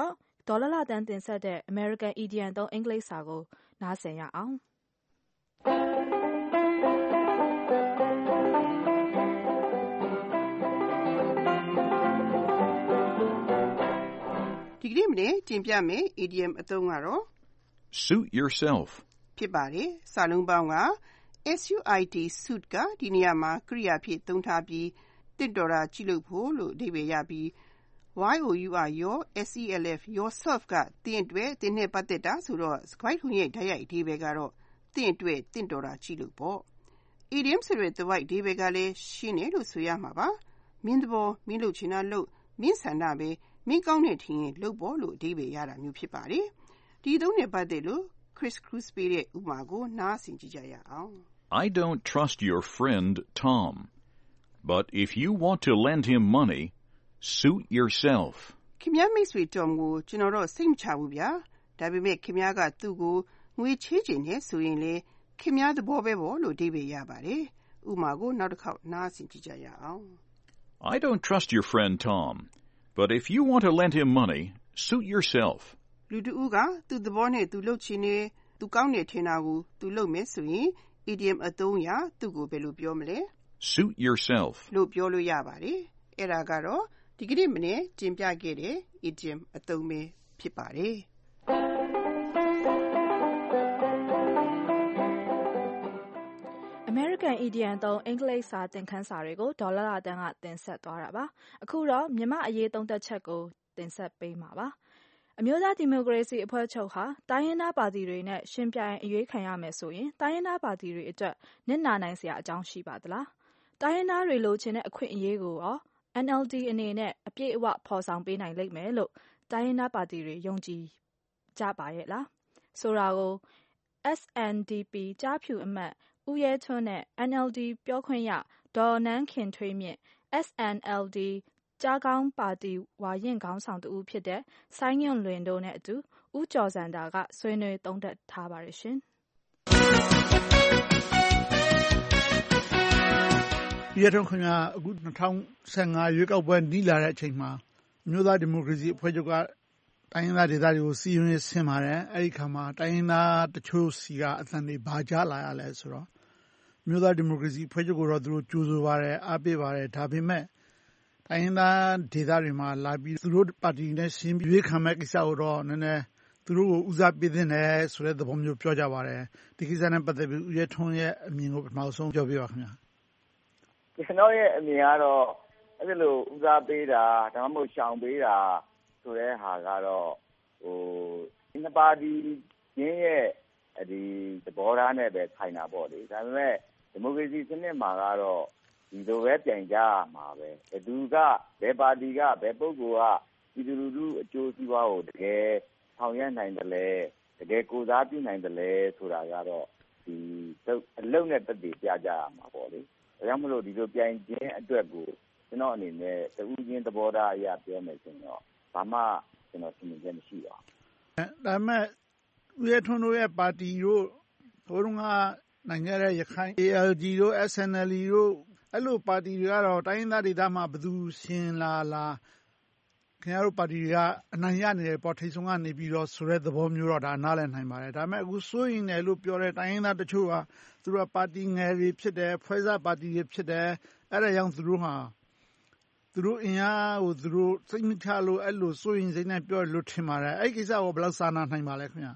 ဒေါ်လာလာတန်းတင်ဆက်တဲ့ American Idiom သုံးအင်္ဂလိပ်စာကိုနားဆင်ရအောင်။ဒီကနေ့မနေ့တင်ပြမယ် idiom အသုံးကတော့ suit yourself ဖြစ်ပါတယ်။စာလုံးပေါင်းက suit suit ကဒီနေရာမှာကရိယာဖြစ်သုံးထားပြီးတင့်တော်တာကြည့်လို့ဖို့လို့အဓိပ္ပာယ်ရပြီး your self yourself ကသင်အတွက်သင်နဲ့ပတ်သက်တာဆိုတော့စကားထုံရဲ့ဓာတ်ရိုက်အဓိပ္ပာယ်ကတော့သင်အတွက်တင့်တော်တာကြည့်လို့ပေါ့။ idiom ဆိုတဲ့သဘောအဓိပ္ပာယ်ကလည်းရှင်းတယ်လို့ဆိုရမှာပါ။မင်းသဘောမင်းလုပ်ချင်တာလုပ်မင်းဆန္ဒပဲမင်းကောင်းတဲ့ထင်ရင်လုပ်ဖို့လို့အဓိပ္ပာယ်ရတာမျိုးဖြစ်ပါတယ်။ဒီသုံးနဲ့ပတ်သက်လို့ Chris Cruz ပေးတဲ့ဥပမာကိုနားဆင်ကြည့်ကြရအောင်။ I don't trust your friend Tom, but if you want to lend him money, suit yourself. ခင်ဗျားမိတ်ဆွေ Tom ကိုကျွန်တော်တော့စိတ်မချဘူးဗျာ။ဒါပေမဲ့ခင်ဗျားကသူ့ကိုငွေချေးချင်တယ်ဆိုရင်လေခင်ဗျားသဘောပဲပေါ့လို့အဓိပ္ပာယ်ရပါတယ်။ဥပမာကိုနောက်တစ်ခေါက်နားဆင်ကြည့်ကြရအောင်။ I don't trust your friend Tom, but if you want to lend him money, suit yourself. လူတဦးကသူ့သဘောနဲ့သူလုပ်ချင်တယ်သူကောင်းတယ်ထင်တာကိုသူလုပ်မယ်ဆိုရင် idiom အသုံးအရသူ့ကိုဘယ်လိုပြောမလဲ Suit yourself လို့ပြောလို့ရပါတယ်။အဲ့ဒါကတော့ဒီကနေ့မနေ့တင်ပြခဲ့တဲ့ idiom အသုံးပဲဖြစ်ပါတယ်။ American Idiom သုံးအင်္ဂလိပ်စာသင်ခန်းစာတွေကိုဒေါ်လာလာတန်းကတင်ဆက်သွားတာပါ။အခုတော့မြန်မာအရေးသုံးသပ်ချက်ကိုတင်ဆက်ပေးမှာပါ။အမျိုးသားဒီမိုကရေစီအဖွဲ့ချုပ်ဟာတိုင်းရင်းသားပါတီတွေနဲ့ရှင်ပြိုင်အရွေးခံရမယ်ဆိုရင်တိုင်းရင်းသားပါတီတွေအတွက်နစ်နာနိုင်စရာအကြောင်းရှိပါသလား။တိုင်းရင်းသားတွေလိုချင်တဲ့အခွင့်အရေးကိုရော N L D အနေနဲ့အပြည့်အဝဖော်ဆောင်ပေးနိုင်လိမ့်မယ်လို့တိုင်းရင်းသားပါတီတွေယုံကြည်ကြပါရဲ့လား။ဆိုတာကို S N D P ကြားဖြူအမတ်ဦးရဲထွန်းနဲ့ N L D ပြောခွင့်ရဒေါ်နန်းခင်ထွေးမြင့် S N L D ကြားကောင်းပါတီဝါရင့်ခေါင်းဆောင်တူဖြစ်တဲ့ဆိုင်းညွန့်လွင်တို့နဲ့အတူဦးကျော်စံတာကဆွေးနွေးသုံးသပ်ထားပါတယ်ရှင်။ဒီရထုံခင်ဗျာအခု၂၀၁၅ရွေးကောက်ပွဲနီးလာတဲ့အချိန်မှာအမျိုးသားဒီမိုကရေစီအဖွဲ့ချုပ်ကတိုင်းရင်းသားဒေသတွေကိုစီရင်ဆင်းပါတယ်။အဲဒီခါမှာတိုင်းရင်းသားတချို့စီကအသံတွေဘာကြားလာရလဲဆိုတော့အမျိုးသားဒီမိုကရေစီအဖွဲ့ချုပ်ကိုတော့သူတို့ကြိုးဆိုပါတယ်အားပေးပါတယ်ဒါပေမဲ့တိုင်းရင်းသားဒေသတွေမှာလာပြီးသူတို့ပါတီနဲ့ရှင်းရွေးခံမဲ့ကိစ္စကိုတော့နည်းနည်းသူတို့ကိုဦးစားပေးသင့်တယ်ဆိုတဲ့သဘောမျိုးပြောကြပါတယ်ဒီကိစ္စနဲ့ပတ်သက်ပြီးဦးရဲထွန်းရဲ့အမြင်ကိုပထမဆုံးပြောပြပါခင်ဗျာကျွန်တော်ရဲ့အမြင်ကတော့အဲ့လိုဦးစားပေးတာဒါမှမဟုတ်ရှောင်ပေးတာဆိုတဲ့ဟာကတော့ဟိုဒီနှစ်ပါတီရင်းရဲ့ဒီသဘောထားနဲ့ပဲဆိုင်တာပေါ့လေဒါပေမဲ့ဒီမိုကရေစီစနစ်မှာကတော့ဒီလိုပဲပြန်ကြမှာပဲဘယ်သူကဘယ်ပါတီကဘယ်ပုဂ္ဂိုလ်ကဒီလူလူအကျိုးစီးပွားကိုတကယ်ဆောင်ရွက်နိုင်တယ်လဲတကယ်ကိုစားပြုနိုင်တယ်လဲဆိုတာကတော့ဒီအလုံးနဲ့တက်တည်ပြကြရမှာပေါ့လေဒါကြောင့်မလို့ဒီလိုပြန်ခြင်းအတွက်ကိုကျွန်တော်အနေနဲ့တဦးချင်းသဘောထားအရာပြောမယ်ဆိုရင်တော့ဘာမှကျွန်တော်ရှင်းပြချက်မရှိပါဘူးဒါပေမဲ့ဦးရဲထွန်းတို့ရဲ့ပါတီတို့ဘိုးတော်ကနိုင်ငံရဲ့ရခိုင် A L D တို့ S N L တို့အဲ့လိုပါတီတွေကတော့တိုင်းရင်းသားဒေသမှာဘယ်သူရှင်လာလာခင်ဗျားတို့ပါတီတွေကအနိုင်ရနေတယ်ပေါ့ထိတ်ဆုံးကနေပြီးတော့ဆိုတဲ့သဘောမျိုးတော့ဒါနားလည်နိုင်ပါတယ်ဒါပေမဲ့အခုစိုးရင်တယ်လို့ပြောတဲ့တိုင်းရင်းသားတချို့ကသူတို့ကပါတီငယ်တွေဖြစ်တယ်ဖွဲ့စည်းပါတီတွေဖြစ်တယ်အဲ့ဒါကြောင့်သူတို့ဟာသူတို့အင်အားကိုသူတို့စိတ်မချလို့အဲ့လိုစိုးရင်စိတ်နဲ့ပြောလို့ထင်ပါတယ်အဲ့ကိစ္စကိုဘယ်လောက်စာနာနိုင်ပါလဲခင်ဗျာ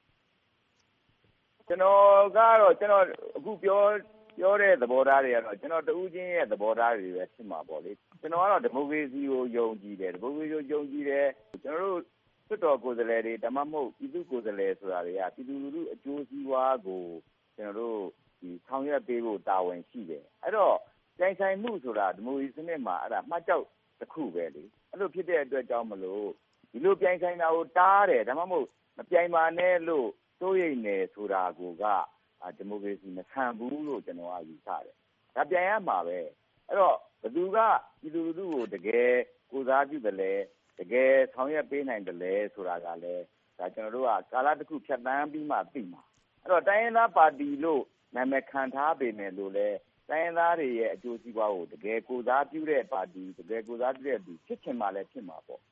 ကျွန်တော်ကတော့ကျွန်တော်အခုပြောပြောတဲ့သဘောထားတွေကတော့ကျွန်တော်တဦးချင်းရဲ့သဘောထားတွေပဲဖြစ်မှာပေါ့လေကျွန်တော်ကတော့ဒီမိုကရေစီကိုယုံကြည်တယ်ဒီမိုကရေစီကိုယုံကြည်တယ်ကျွန်တော်တို့စစ်တော်ကိုယ်စားလှယ်တွေဓမ္မမဟုတ်ပြည်သူကိုယ်စားလှယ်ဆိုတာတွေကပြည်သူလူထုအကျိုးစီးပွားကိုကျွန်တော်တို့ဒီဆောင်ရွက်ပေးဖို့တာဝန်ရှိတယ်အဲ့တော့ကြိုင်ဆိုင်မှုဆိုတာဒီမိုကရေစီစနစ်မှာအဲ့ဒါမှတ်ကြောက်တစ်ခုပဲလေအဲ့လိုဖြစ်တဲ့အတွက်ကြောင့်မလို့ဒီလိုပြိုင်ဆိုင်တာကိုတားတယ်ဓမ္မမဟုတ်မပြိုင်ပါနဲ့လို့စိုးရိမ်နေဆိုတာကိုကဒီမိုကရေစီမဆန်ဘူးလို့ကျွန်တော်ကယူဆတယ်။ဒါပြန်ရမှာပဲ။အဲ့တော့ဘယ်သူကပြည်သူလူထုကိုတကယ်ကိုစားပြုတယ်လဲတကယ်ဆောင်ရွက်ပေးနိုင်တယ်လဲဆိုတာကလည်းဒါကျွန်တော်တို့ကကာလတစ်ခုဖြတ်သန်းပြီးမှသိမှာ။အဲ့တော့တိုင်းရင်းသားပါတီလို့နာမည်ခံထားပေမဲ့လို့လဲတိုင်းရင်းသားတွေရဲ့အကျိုးစီးပွားကိုတကယ်ကိုစားပြုတဲ့ပါတီတကယ်ကိုစားပြုတဲ့သူဖြစ်ချင်မှလည်းဖြစ်မှာပေါ့။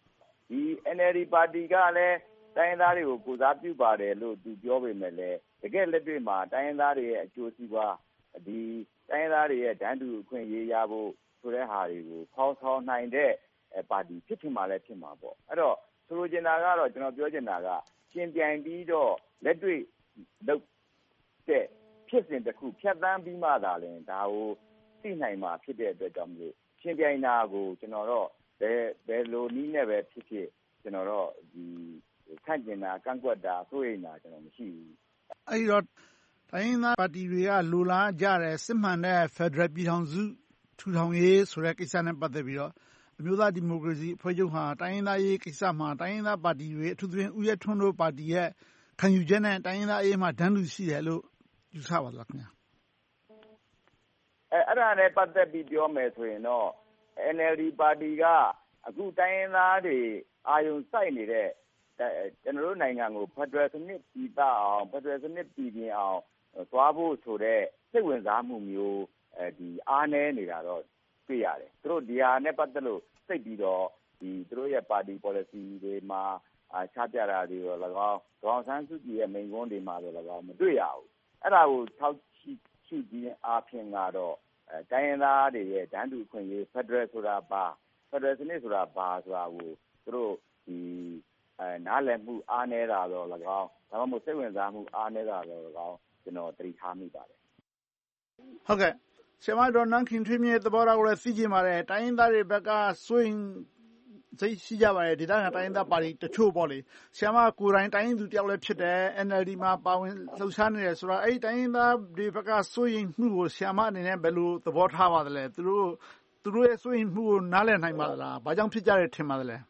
ဒီ N L D ပါတီကလည်းတိုင်းရင်းသားတွေကိုကိုစားပြုပါတယ်လို့သူပြောပေမဲ့လည်းတကယ်လက်တွေ့မှာတိုင်းရင်းသားတွေရဲ့အကျိုးစီးပွားဒီတိုင်းရင်းသားတွေရဲ့တန်းတူအခွင့်အရေးရဖို့ဆိုတဲ့ဟာတွေကိုဖော်ဆောင်နိုင်တဲ့ပါတီဖြစ်ချင်မှလည်းဖြစ်မှာပေါ့အဲ့တော့ဆိုလိုချင်တာကတော့ကျွန်တော်ပြောချင်တာကရှင်ပြိုင်ပြီးတော့လက်တွေ့လုပ်တဲ့ဖြစ်စဉ်တစ်ခုဖြတ်သန်းပြီးမှသာလဲဒါကိုသိနိုင်မှာဖြစ်တဲ့အတွက်ကြောင့်မလို့ရှင်ပြိုင်တာကိုကျွန်တော်တော့ဘယ်ဘယ်လိုနည်းနဲ့ပဲဖြစ်ဖြစ်ကျွန်တော်တော့ဒီခန့်ကျင်တာကန့်ကွက်တာစိုးရိမ်တာကျွန်တော်မရှိဘူးအဲဒီတော့တိုင်းရင်းသားပါတီတွေကလိုလားကြတဲ့စစ်မှန်တဲ့ Federal ပြည်ထောင်စုထူထောင်ရေးဆိုတဲ့ကိစ္စနဲ့ပတ်သက်ပြီးတော့အမျိုးသားဒီမိုကရေစီအဖွဲ့ချုပ်ဟာတိုင်းရင်းသားရေးကိစ္စမှာတိုင်းရင်းသားပါတီတွေအထူးသဖြင့်ဦးရဲထွန်းတို့ပါတီရဲ့ခံယူချက်နဲ့တိုင်းရင်းသားရေးမှာတန်းတူရှိတယ်လို့ယူဆပါလားခင်ဗျာအဲအဲ့ဒါနဲ့ပတ်သက်ပြီးပြောမယ်ဆိုရင်တော့ N L D ပါတီကအခုတိုင်းရင်းသားတွေအာရုံစိုက်နေတဲ့ကျွန်တော်တို့နိုင်ငံကိုဖက်ဒရယ်စနစ်ပြည်ပအောင်ဖက်ဒရယ်စနစ်ပြည်ပြင်းအောင်သွားဖို့ဆိုတဲ့စိတ်ဝင်စားမှုမျိုးအဲဒီအားနည်းနေတာတော့တွေ့ရတယ်သူတို့ဒီဟာနဲ့ပတ်သက်လို့စိတ်ပြီးတော့ဒီသူတို့ရဲ့ပါတီ policy တွေမှာချပြတာတွေရော၎င်းဒေါအောင်ဆန်းစုကြည်ရဲ့မိန့်ခွန်းတွေမှာတော့၎င်းမတွေ့ရဘူးအဲ့ဒါကိုထောက်ရှိပြီးအားဖြင့်ကတော့အဲတိုင်းရင်းသားတွေရဲ့တန်းတူအခွင့်အရေးဖက်ဒရယ်ဆိုတာပါဖက်ဒရယ်စနစ်ဆိုတာပါဆိုတာကိုသူတို့ဒီအဲနားလည်မှုအားနည်းတာတော့၎င်းဒါမှမဟုတ်စိတ်ဝင်စားမှုအားနည်းတာတော့၎င်းကျွန်တော်သတိထားမိပါတယ်ဟုတ်ကဲ့ဆရာမဒေါ်နန်းခင်ထွေးမြင့်သဘောထားကိုလည်းသိချင်ပါတယ်တိုင်းရင်းသားတွေဘက်ကစိုးရင်စိတ်ရှိကြပါတယ်ဒေသခံတိုင်းရင်းသားပါတီတချို့ပေါ့လေဆရာမကိုယ်တိုင်တိုင်းရင်းသူတယောက်လည်းဖြစ်တယ် N L D မှာပါဝင်လှုပ်ရှားနေတယ်ဆိုတော့အဲ့ဒီတိုင်းရင်းသားတွေဘက်ကစိုးရင်မှုကိုဆရာမအနေနဲ့ဘယ်လိုသဘောထားပါသလဲသူတို့သူတို့ရဲ့စိုးရင်မှုကိုနားလည်နိုင်ပါသလားဘာကြောင့်ဖြစ်ကြတယ်ထင်ပါသလဲ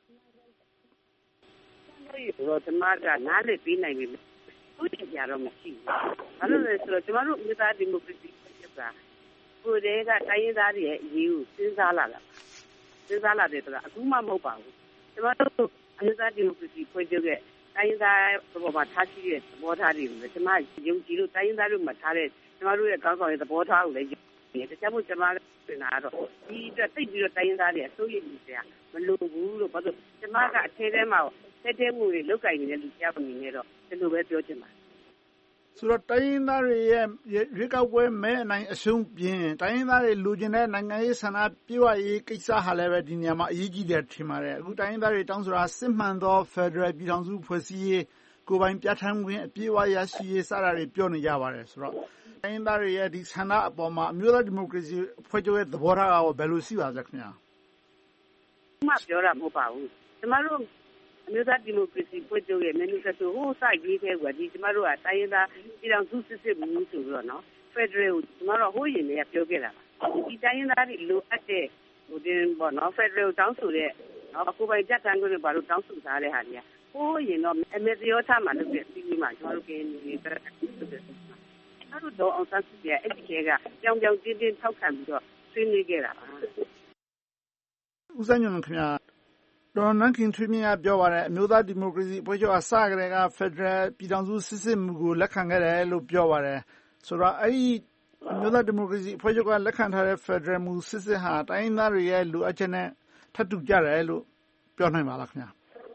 ဆိုတော့ကျွန်မကနားလည်ပြီးနိုင်ပြီသူ့ကြရတော့မရှိဘူးဘာလို့လဲဆိုတော့ကျွန်တော်တို့မြေသားဒီမိုကရေစီကကိုယ်တည်းကတိုင်းရင်းသားတွေရဲ့အရေးကိုစဉ်းစားလာတာစဉ်းစားလာတယ်ဆိုတာအခုမှမဟုတ်ပါဘူးကျွန်တော်တို့အမျိုးသားဒီမိုကရေစီဖွဲ့ချုပ်ရဲ့တိုင်းရင်းသားဘောမှာထားရှိတဲ့သဘောထားတွေကိုလည်းကျွန်မယုံကြည်လို့တိုင်းရင်းသားတို့မှာထားတဲ့ကျွန်တော်တို့ရဲ့ကောင်းဆောင်ရဲ့သဘောထားကိုလည်းယုံကြည်တယ်တခြားမို့ကျွန်မပြင်လာတော့ဒီအတွက်သိပြီးတော့တိုင်းရင်းသားတွေအစိုးရကြီးစရာမလိုဘူးလို့ဘာလို့ကျွန်မကအထဲထဲမှာတက်တဲ့မှုတွေလောက်ကင်နေတဲ့လူကြောက်နေနေတော့ဒီလိုပဲပြောချင်ပါဆိုတော့တိုင်းရင်းသားတွေရဲ့ရွေးကောက်ပွဲမဲအနိုင်အရှုံးပြင်တိုင်းရင်းသားတွေလူကျင်တဲ့နိုင်ငံရေးဆန္ဒပြေဝရေးကိစ္စဟာလည်းပဲဒီနေရာမှာအရေးကြီးတယ်ထင်ပါတယ်အခုတိုင်းရင်းသားတွေတောင်းဆိုတာစစ်မှန်သော Federal ပြည်ထောင်စုဖွဲ့စည်းရေးကိုယ်ပိုင်ပြဋ္ဌာန်းခွင့်အပြည့်အဝရရှိရေးစတာတွေပြောနေကြပါတယ်ဆိုတော့တိုင်းရင်းသားတွေရဲ့ဒီဆန္ဒအပေါ်မှာအမျိုးသားဒီမိုကရေစီဖွဲ့ချုပ်ရဲ့သဘောထားကဘယ်လိုရှိပါသလဲခင်ဗျာမှပြောတာမဟုတ်ပါဘူးကျမတို့အမျိုးသားဒီမိုကရေစီဖွဲ့ချုပ်ရဲ့manifestoဟိုစိုက်ရေးတဲ့ကွာဒီကျမတို့ကတိုင်းရင်းသားပြည်ထောင်စုစစ်စစ်မှုဆိုပြီးတော့နော် Federal ကိုကျမတို့ဟိုရင်တွေကပြောခဲ့တာပါဒီတိုင်းရင်းသားတွေလိုအပ်တဲ့ဟိုတင်ပေါ့နော် Federal တောင်းဆိုတဲ့နော်အခုပိုင်ကြက်တန်းကိုဘာလို့တောင်းဆိုထားတဲ့ဟာတွေကဟိုရင်တော့အမေတရောထားမှလုပ်တဲ့ပြီးပြီးမှကျမတို့ကင်းနေတဲ့အဲ့လိုတော့အောင်ဆန်းစုကြည်အဲ့ဒီကကြောင်ကြောင်တင်းတင်းထောက်ခံပြီးတော့ဆွေးနွေးခဲ့တာပါဦးစံညွန့်ခင်ဗျာဒေါ်နန်းခင်ထွေးမြင့်ကပြောပါတယ်အမျိုးသားဒီမိုကရေစီအဖွဲ့ချုပ်အစကတည်းက Federal ပြည်ထောင်စုစစ်စစ်မှုကိုလက်ခံခဲ့တယ်လို့ပြောပါတယ်ဆိုတော့အဲ့ဒီအမျိုးသားဒီမိုကရေစီအဖွဲ့ချုပ်ကလက်ခံထားတဲ့ Federal မှုစစ်စစ်ဟာတိုင်းရင်းသားတွေရဲ့လိုအပ်ချက်နဲ့ထပ်တူကြတယ်လို့ပြောနိုင်ပါလားခင်ဗျာ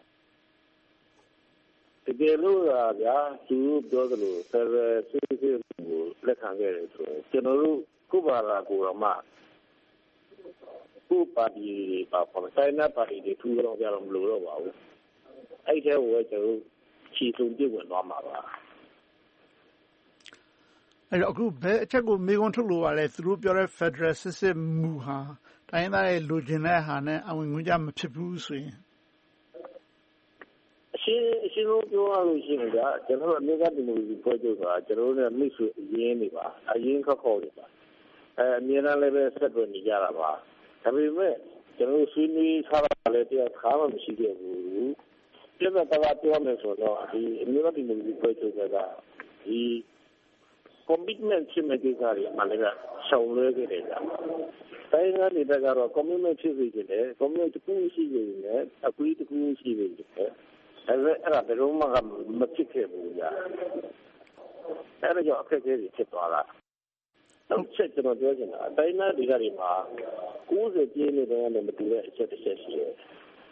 တကယ်လို့ဗျာသူပြောသလို Federal စစ်စစ်ကိုလက်ခံခဲ့တယ်ဆိုရင်ကျွန်တော်တို့ခုပါလာကိုတော့မှကိုပါတီပါပေါ်ဆိုင်နာပါတီတွေထူတော့ကြတော့မလို့တော့ပါဘူးအဲ့ထဲကိုကျွန်တော်ချီစုံပြည့်ဝင်သွားမှာပါအဲ့တော့အခုဘယ်အချက်ကိုမေးခွန်းထုတ်လို့ပါလဲသူတို့ပြောတဲ့ Federal စစ်စစ်မူဟာတိုင်းသားရဲ့လိုချင်တဲ့ဟာနဲ့အဝင်ငွေကြမဖြစ်ဘူးဆိုရင်အရှင်းအရှင်းလို့ပြောရလို့ရှိရင်ကကျွန်တော်တို့အမျိုးသားဒီမိုကရေစီဖွဲ့ချုပ်ကကျွန်တော်တို့နဲ့မိတ်ဆွေအရင်းနေပါအရင်းခောက်ခေါ်နေပါအဲအများအားလည်းပဲဆက်သွယ်နေကြတာပါဒါပေမဲ့ကျွန်တော်ဆွေးနွေးထားတာလည်းတရားခါမှမရှိခဲ့ဘူးပြဿနာကတော့ပြောမယ်ဆိုတော့ဒီအမျိုးသားဒီမိုကရေစီဖွဲ့ချုပ်ကဒီ commitment ဖြစ်မဲ့ကိစ္စတွေမှလည်းရှောင်လွှဲခဲ့တယ်ကြာတိုင်းရင်းသားတွေကတော့ commitment ဖြစ်စေချင်တယ် commitment တစ်ခုရှိနေတယ်အကွေးတစ်ခုရှိနေတယ်အဲဒါအဲ့ဒါဘယ်တော့မှမဖြစ်ခဲ့ဘူးကြာအဲ့ဒါကြောင့်အခက်အခဲတွေဖြစ်သွားတာနောက်ချက်ကျွန်တော်ပြောချင်တာအတိုင်းသားတွေကတွေမှာကိုယ်စပြင်းနေတယ်လည်းမတူတဲ့အချက်တစ်ချက်ရှိတယ်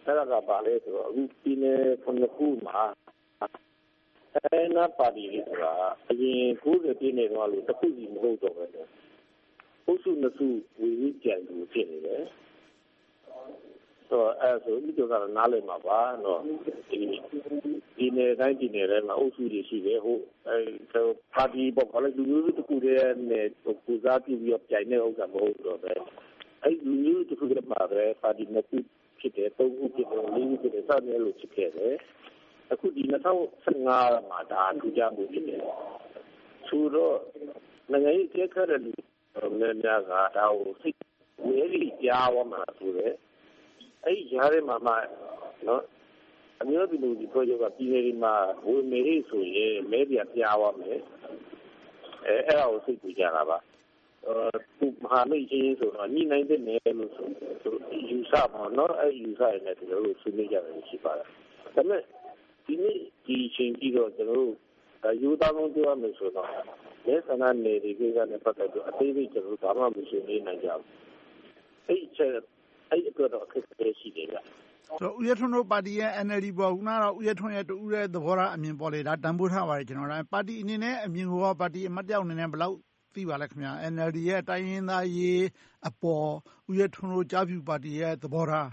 အဲ့ဒါကပါလေဆိုတော့အခုပြည်နယ်ခုနှစ်ခုမှာအဲနာပါတီတွေဆိုတာအရင်ကိုယ်ပြည်နယ်တော့လို့တစ်ခုစီမဟုတ်တော့ပဲအုပ်စုနှစ်စုဝီဝီကြံသူဖြစ်နေတယ်ဆိုအဲဆိုဒီတော့ကနားလည်မှာပါတော့ဒီဒီနေ့တိုင်းဒီနေ့လည်းအုပ်စုတွေရှိတယ်ဟိုအဲဆိုပါတီပေါ်ကလည်းလူမျိုးတစ်ခုတည်းနဲ့ပူဇော်ပြီးပြိုင်နေဥစ္စာမဟုတ်တော့ပဲအဲလူမျိုးတစ်ခုတည်းမှာပဲပါတီနှစ်ခုဖြစ်တယ်သုံးခုဖြစ်တယ်လေးခုဖြစ်တယ်စသဖြင့်လို့ဖြစ်ခဲ့တယ်အခုဒီ၂၀၁၅မှာဒါထူးခြားမှုဖြစ်တယ်ဆိုတော့နိုင်ငံရေးကြက်ခတဲ့လူများများကဒါကိုစိတ်ဝေးပြီးကြားဝမှာဆိုတော့အဲ့ဒီကြားထဲမှာမှနော်အမျိုးပြည်သူဒီ project ကပြည်နယ်ဒီမှာဝင်နေဆိုရင်မဲပြပြားသွားမယ်အဲအဲ့ဒါကိုစိတ်ကြကြတာပါအဲမဟာမိတ်ချင်းဆိုတော့ညီနိုင်တဲ့နယ်လို့ဆိုယူဆပါတော့အဲ့ယူဆရတဲ့ကျွန်တော်တို့ဆွေးနွေးကြတယ်ရှိပါတယ်ဒါပေမဲ့ဒီနေ့ဒီချိန်ကြီးတော့ကျွန်တော်တို့ယူသားလုံးပြောရမယ်ဆိုတော့လက်ဆန္ဒနယ်တွေကလည်းပတ်သက်တော့အသေးသေးကျွန်တော်တို့ဘာမှမဆွေးနွေးနိုင်ကြဘူးအဲ့ချက်အဲ့ဒီကတော့အခက်အခဲရှိတယ်ဗျဆိုဦးရထွန်းတို့ပါတီရဲ့ N L D ပေါ်ခုနကတော့ဦးရထွန်းရဲ့တူဦးရဲ့သဘောထားအမြင်ပေါ်လေဒါတန်ဖိုးထားပါတယ်ကျွန်တော်တို့ပါတီအနေနဲ့အမြင်ကိုပါတီအမတ်တယောက်အနေနဲ့ဘယ်လောက်သိပါလဲခင်ဗျာ N L D ရဲ့တိုင်းရင်းသားရေးအပေါ်ဦးရထွန်းတို့ကြားဖြူပါတီရဲ့သဘောထား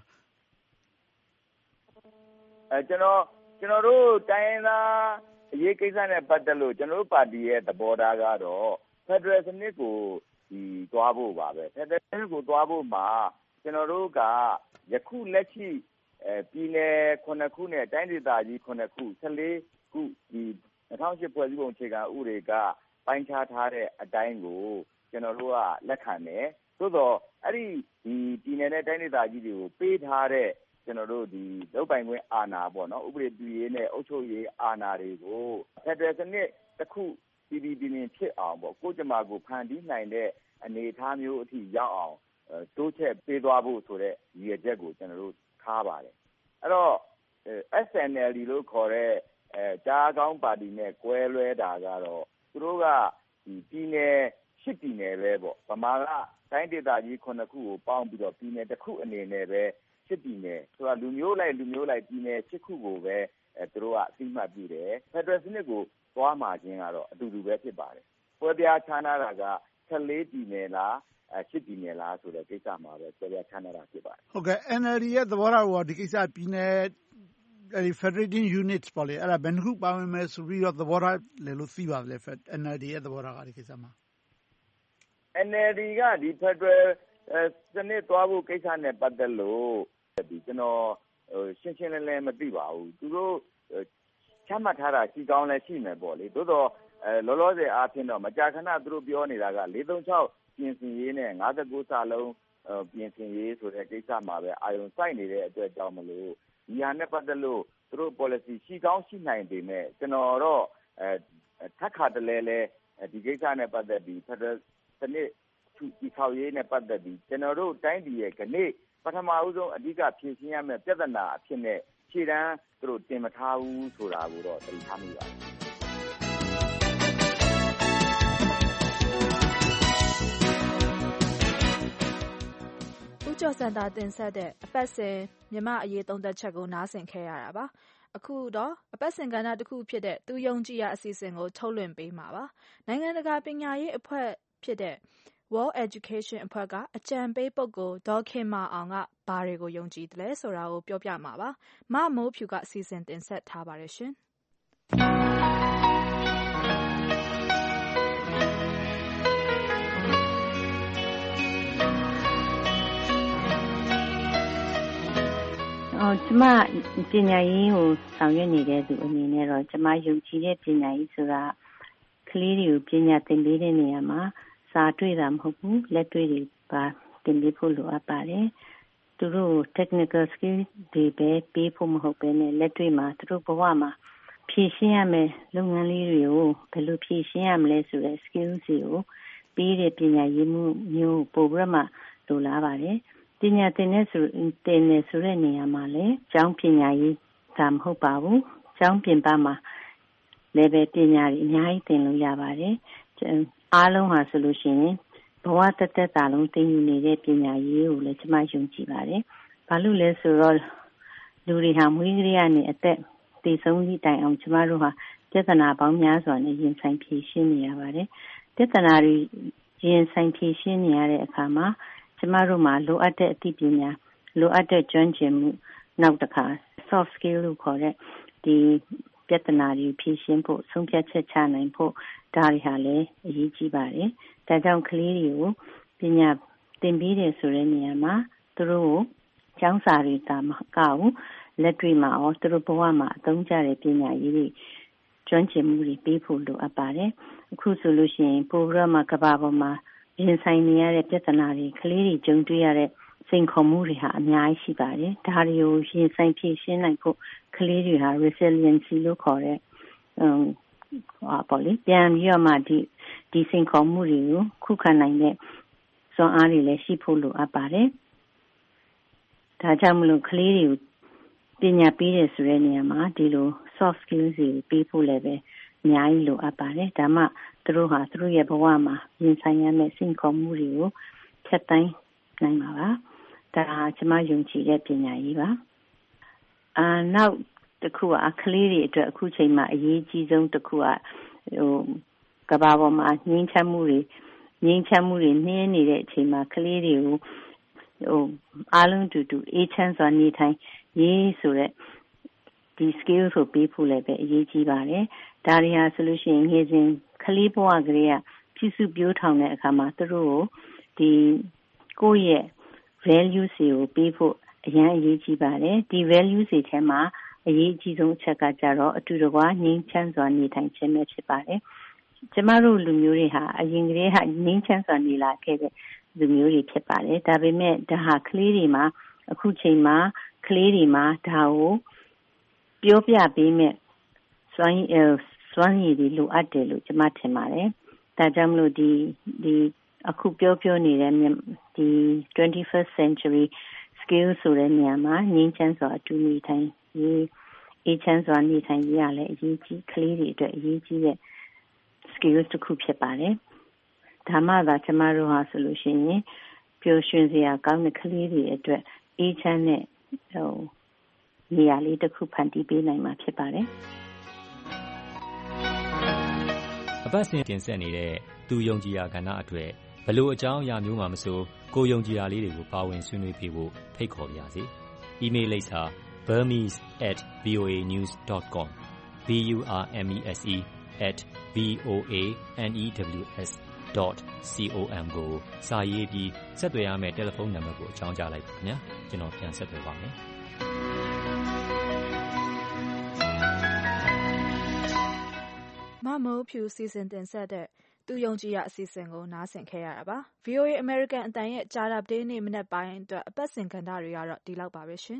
အဲကျွန်တော်ကျွန်တော်တို့တိုင်းရင်းသားအရေးကိစ္စနဲ့ပတ်သက်လို့ကျွန်တော်တို့ပါတီရဲ့သဘောထားကတော့ဖက်ဒရယ်စနစ်ကိုဒီသွားဖို့ပါပဲဖက်ဒရယ်စနစ်ကိုသွားဖို့မှာကျွန်တော်တို့ကယခုလက်ရှိအဲပြည်နယ်ခုနှစ်ခုနဲ့တိုင်းဒေသကြီးခုနှစ်ခုဆယ်လေးခုဒီ၂၀၀၈ဖွဲ့စည်းပုံအခြေခံဥပဒေကပိုင်းခြားထားတဲ့အတိုင်းကိုကျွန်တော်တို့ကလက်ခံတယ်သို့တော့အဲ့ဒီဒီပြည်နယ်နဲ့တိုင်းဒေသကြီးတွေကိုပေးထားတဲ့ကျွန်တော်တို့ဒီလုပ်ပိုင်ခွင့်အာဏာပေါ့နော်ဥပဒေပြုရေးနဲ့အုပ်ချုပ်ရေးအာဏာတွေကိုဖက်ဒရယ်စနစ်တစ်ခုပြည်ပြည်ပြင်းဖြစ်အောင်ပေါ့ကိုယ်ကြမ္မာကိုဖန်တီးနိုင်တဲ့အနေအထားမျိုးအထိရောက်အောင်တိုးချက်ပေးသွားဖို့ဆိုတဲ့ရည်ရွယ်ချက်ကိုကျွန်တော်တို့ထားပါတယ်အဲ့တော့ S N L D လို့ခေါ်တဲ့အဲကြားကောင်းပါတီနဲ့ကွဲလွဲတာကတော့သူတို့ကဒီပြည်နယ်ရှစ်ပြည်နယ်ပဲပေါ့ဗမာကတိုင်းဒေသကြီးခုနှစ်ခုကိုပေါင်းပြီးတော့ပြည်နယ်တစ်ခုအနေနဲ့ပဲရှစ်ပြည်နယ်ဆိုတာလူမျိုးလိုက်လူမျိုးလိုက်ပြည်နယ်ရှစ်ခုကိုပဲအဲသူတို့ကအသိမှတ်ပြုတယ်ဖက်ဒရယ်စနစ်ကိုသွားမှာခြင်းကတော့အတူတူပဲဖြစ်ပါတယ်ပွဲပြားခြားနာတာကဆယ်လေးပြည်နယ်လားအဲရှစ်ပြည်နယ်လားဆိုတဲ့ကိစ္စမှာပဲပွဲပြားခြားနာတာဖြစ်ပါတယ်ဟုတ်ကဲ့ N L D ရဲ့သဘောထားကိုဒီကိစ္စပြည်နယ်အဲဒီ Federating Units ပေါ့လေအဲ့ဒါဘယ်နှခုပါဝင်မယ်ဆိုပြီးတော့သဘောထားလေလို့သိပါလဲ N L D ရဲ့သဘောထားကဒီကိစ္စမှာ N L D ကဒီ Federal စနစ်သွားဖို့ကိစ္စနဲ့ပတ်သက်လို့ဒီကျွန်တော်ရှင်းရှင်းလင်းလင်းမသိပါဘူးသူတို့ချမှတ်ထားတာရှိကောင်းလည်းရှိမယ်ပေါ့လေသို့တော့အဲလောလောဆယ်အားဖြင့်တော့မကြာခဏသူတို့ပြောနေတာက၄၃၆ပြင်ဆင်ရေးနဲ့၅၉စာလုံးပြင်ဆင်ရေးဆိုတဲ့ကိစ္စမှာပဲအာရုံစိုက်နေတဲ့အတွက်ကြောင့်မလို့ဒီဟာနဲ့ပတ်သက်လို့သူတို့ policy ရှိကောင်းရှိနိုင်ပေမဲ့ကျွန်တော်တော့အဲထပ်ခါတလဲလဲဒီကိစ္စနဲ့ပတ်သက်ပြီး Federal စနစ်ဒီခေါက်ရေးနဲ့ပတ်သက်ပြီးကျွန်တော်တို့တိုင်းပြည်ရဲ့ကနေ့ပထမဦးဆုံးအဓိကဖြေရှင်းရမယ့်ပြဿနာအဖြစ်နဲ့ခြေတန်းသူတို့တင်မထားဘူးဆိုတာကိုတော့သိထားမိပါတယ်ဦးကျော်စံတာတင်ဆက်တဲ့အပတ်စဉ်မြန်မာအရေးသုံးသက်ချက်ကိုနားဆင်ခဲ့ရတာပါအခုတော့အပတ်စဉ်ကဏ္ဍတစ်ခုဖြစ်တဲ့သူယုံကြည်ရာအစီအစဉ်ကိုထုတ်လွှင့်ပေးမှာပါနိုင်ငံတကာပညာရေးအဖွဲ့ဖြစ်တဲ့ World Education အဖွဲ့ကအကြံပေးပုဂ္ဂိုလ်ဒေါ်ခင်မာအောင်ကဘာတွေကိုယုံကြည်တယ်လဲဆိုတာကိုပြောပြမှာပါမမိုးဖြူကအစီအစဉ်တင်ဆက်ထားပါတယ်ရှင်အော်ကျမပညာရေးကိုဆောင်ရွက်နေတဲ့သူအနေနဲ့တော့ကျမယုံကြည်တဲ့ပညာရေးဆိုတာကလေးတွေကိုပညာသင်ပေးတဲ့နေရာမှာစာတွေ့တာမဟုတ်ဘူးလက်တွေ့တွေပါသင်ပေးဖို့လိုအပ်ပါတယ်သူတို့ technical skill တွေပဲပေးဖို့မဟုတ်ဘဲနဲ့လက်တွေ့မှာသူတို့ဘဝမှာဖြည့်ရှင်းရမယ်လုပ်ငန်းလေးတွေကိုဘယ်လိုဖြည့်ရှင်းရမလဲဆိုတဲ့ skills တွေကိုပေးတဲ့ပညာရေးမှုမျိုးပို့ပြီးမှလိုလားပါတယ်ပညာသင်တဲ့ဆိုတင်နေဆိုတဲ့နေရာမှာလည်းကျောင်းပညာရေးဒါမဟုတ်ပါဘူးကျောင်းပြင်ပမှာလည်းပဲပညာတွေအများကြီးသင်လို့ရပါတယ်အားလုံးဟာဆိုလို့ရှိရင်ဘဝတသက်တာလုံးသင်ယူနေတဲ့ပညာရေးကိုလည်းကျမယုံကြည်ပါတယ်။ဘာလို့လဲဆိုတော့လူတွေဟာမွေးကလေးကနေအသက်တည်ဆုံးသည့်တိုင်အောင်ကျမတို့ဟာပြဿနာပေါင်းများစွာနဲ့ရင်ဆိုင်ဖြေရှင်းနေရပါတယ်ပြဿနာတွေရင်ဆိုင်ဖြေရှင်းနေရတဲ့အခါမှာကျမတို့မှာလိုအပ်တဲ့အသိပညာလိုအပ်တဲ့ကျွမ်းကျင်မှုနောက်တစ်ခါ soft skill လို့ခေါ်တဲ့ဒီပြဿနာတွေဖြေရှင်းဖို့ဆုံးဖြတ်ချက်ချနိုင်ဖို့ဒါတွေဟာလည်းအရေးကြီးပါတယ်ဒါကြောင့်ကလေးတွေကိုပညာသင်ပေးတယ်ဆိုတဲ့နေရာမှာသူတို့ကိုကျောင်းစာတွေတာမကဘူးလက်တွေ့မှာရောသူတို့ဘဝမှာအသုံးကျတဲ့ပညာရေးတွေကျွမ်းကျင်မှုတွေပေးဖို့လိုအပ်ပါတယ်အခုဆိုလို့ရှိရင်ပိုရမကဘာပေါ်မှာရင်ဆိုင်နေရတဲ့ပြဿနာတွေကလေးတွေကြုံတွေ့ရတဲ့စိန်ခေါ်မှုတွေဟာအများကြီးရှိပါတယ်ဒါတွေကိုရင်ဆိုင်ဖြေရှင်းနိုင်ဖို့ကလေးတွေဟာ resiliency လို့ခေါ်တဲ့အမ်ဟာပေါ့လေပြန်ပြီးတော့မှဒီဒီစိန်ခေါ်မှုတွေကိုခုခံနိုင်တဲ့စွမ်းအားတွေလည်းရှိဖို့လိုအပ်ပါတယ်ဒါကြောင့်မလို့ကလေးတွေကိုပညာပေးတယ်ဆိုတဲ့နေရာမှာဒီလို soft skills တွေပေးဖို့လည်းပဲအများကြီးလိုအပ်ပါတယ်ဒါမှသူတို့ဟာသူတို့ရဲ့ဘဝမှာရင်ဆိုင်ရမယ့်စိန်ခေါ်မှုတွေကိုဖြတ်တိုင်းနိုင်မှာပါဒါဟာကျွန်မယုံကြည်တဲ့ပညာရေးပါအာနောက်တစ်ခုကကလေးတွေအတွက်အခုချိန်မှာအရေးကြီးဆုံးတစ်ခုကဟိုကဘာပေါ်မှာငြိမ်းချမ်းမှုတွေငြိမ်းချမ်းမှုတွေနှင်းနေတဲ့အချိန်မှာကလေးတွေကိုဟိုအားလုံးတူတူအေးချမ်းစွာနေထိုင်ရေးဆိုတဲ့ဒီ skill ကိုပေးဖို့လည်းပဲအရေးကြီးပါတယ်ဒါတွေဟာဆိုလို့ရှိရင်ငယ်စဉ်ကလေးဘဝကလေးကပြုစုပြောထောင်တဲ့အခါမှာသူတို့ကိုဒီကိုယ့်ရဲ့ value တွေကိုပေးဖို့အရင်အရေးကြီးပါတယ်ဒီ value တွေထဲမှာအရေးအကြီးဆုံးအချက်ကကြတော့အတူတကွငြိမ်းချမ်းစွာနေထိုင်ခြင်းပဲဖြစ်ပါတယ်ကျမတို့လူမျိုးတွေဟာအရင်ကတည်းကငြိမ်းချမ်းစွာနေလာခဲ့တဲ့လူမျိုးတွေဖြစ်ပါတယ်ဒါပေမဲ့ဒါဟာကလေးတွေမှာအခုချိန်မှာကလေးတွေမှာဒါကိုပြောပြပေးမဲ့စွမ်းရည်စွမ်းရည်တွေလိုအပ်တယ်လို့ကျမထင်ပါတယ်ဒါကြောင့်မလို့ဒီဒီအခုပြောပြောနေတဲ့ဒီ twenty-first century skill ဆိုတဲ့နေရာမှာငြိမ်းချမ်းစွာအတူနေထိုင်ရေးအေးချမ်းစွာနေထိုင်ရေးရလဲအရေးကြီးကလေးတွေအတွက်အရေးကြီးတဲ့ skill တစ်ခုဖြစ်ပါတယ်ဒါမှသာကျမတို့ဟာဆိုလို့ရှိရင်ပျော်ရွှင်စရာကောင်းတဲ့ကလေးတွေအတွက်အေးချမ်းတဲ့ဟိုနေရာလေးတစ်ခုဖန်တီးပေးနိုင်မှာဖြစ်ပါတယ်အပတ်စဉ်တင်ဆက်နေတဲ့သူယုံကြည်ရာကဏ္ဍအတွက်ဘလို့အကြောင်းအရာမျိုးမှမဆိုကိုယုံကြည်ရာလေးတွေကိုပါဝင်ဆွေးနွေးပြဖို့ဖိတ်ခေါ်ပါရစေ။ email လိပ်စာ burmese at voa news dot com b u r m e s e at v o a n e w s dot com ကိုစာရေးပြီးဆက်သွယ်ရမယ့်တယ်လီဖုန်းနံပါတ်ကိုအကြောင်းကြားလိုက်ပါခင်ဗျာကျွန်တော်ပြန်ဆက်သွယ်ပါမယ်မမိုးဖြူစီစဉ်တင်ဆက်တဲ့သူယုံကြည်ရအစီအစဉ်ကိုနားဆင်ခဲ့ရတာပါ ဗွီအိုအေ American အတန်ရဲ့ကြားပ်ဒေးနေ့မနေ့ပိုင်းအတွက်အပတ်စဉ်ကဏ္ဍတွေကတော့ဒီလောက်ပါပဲရှင်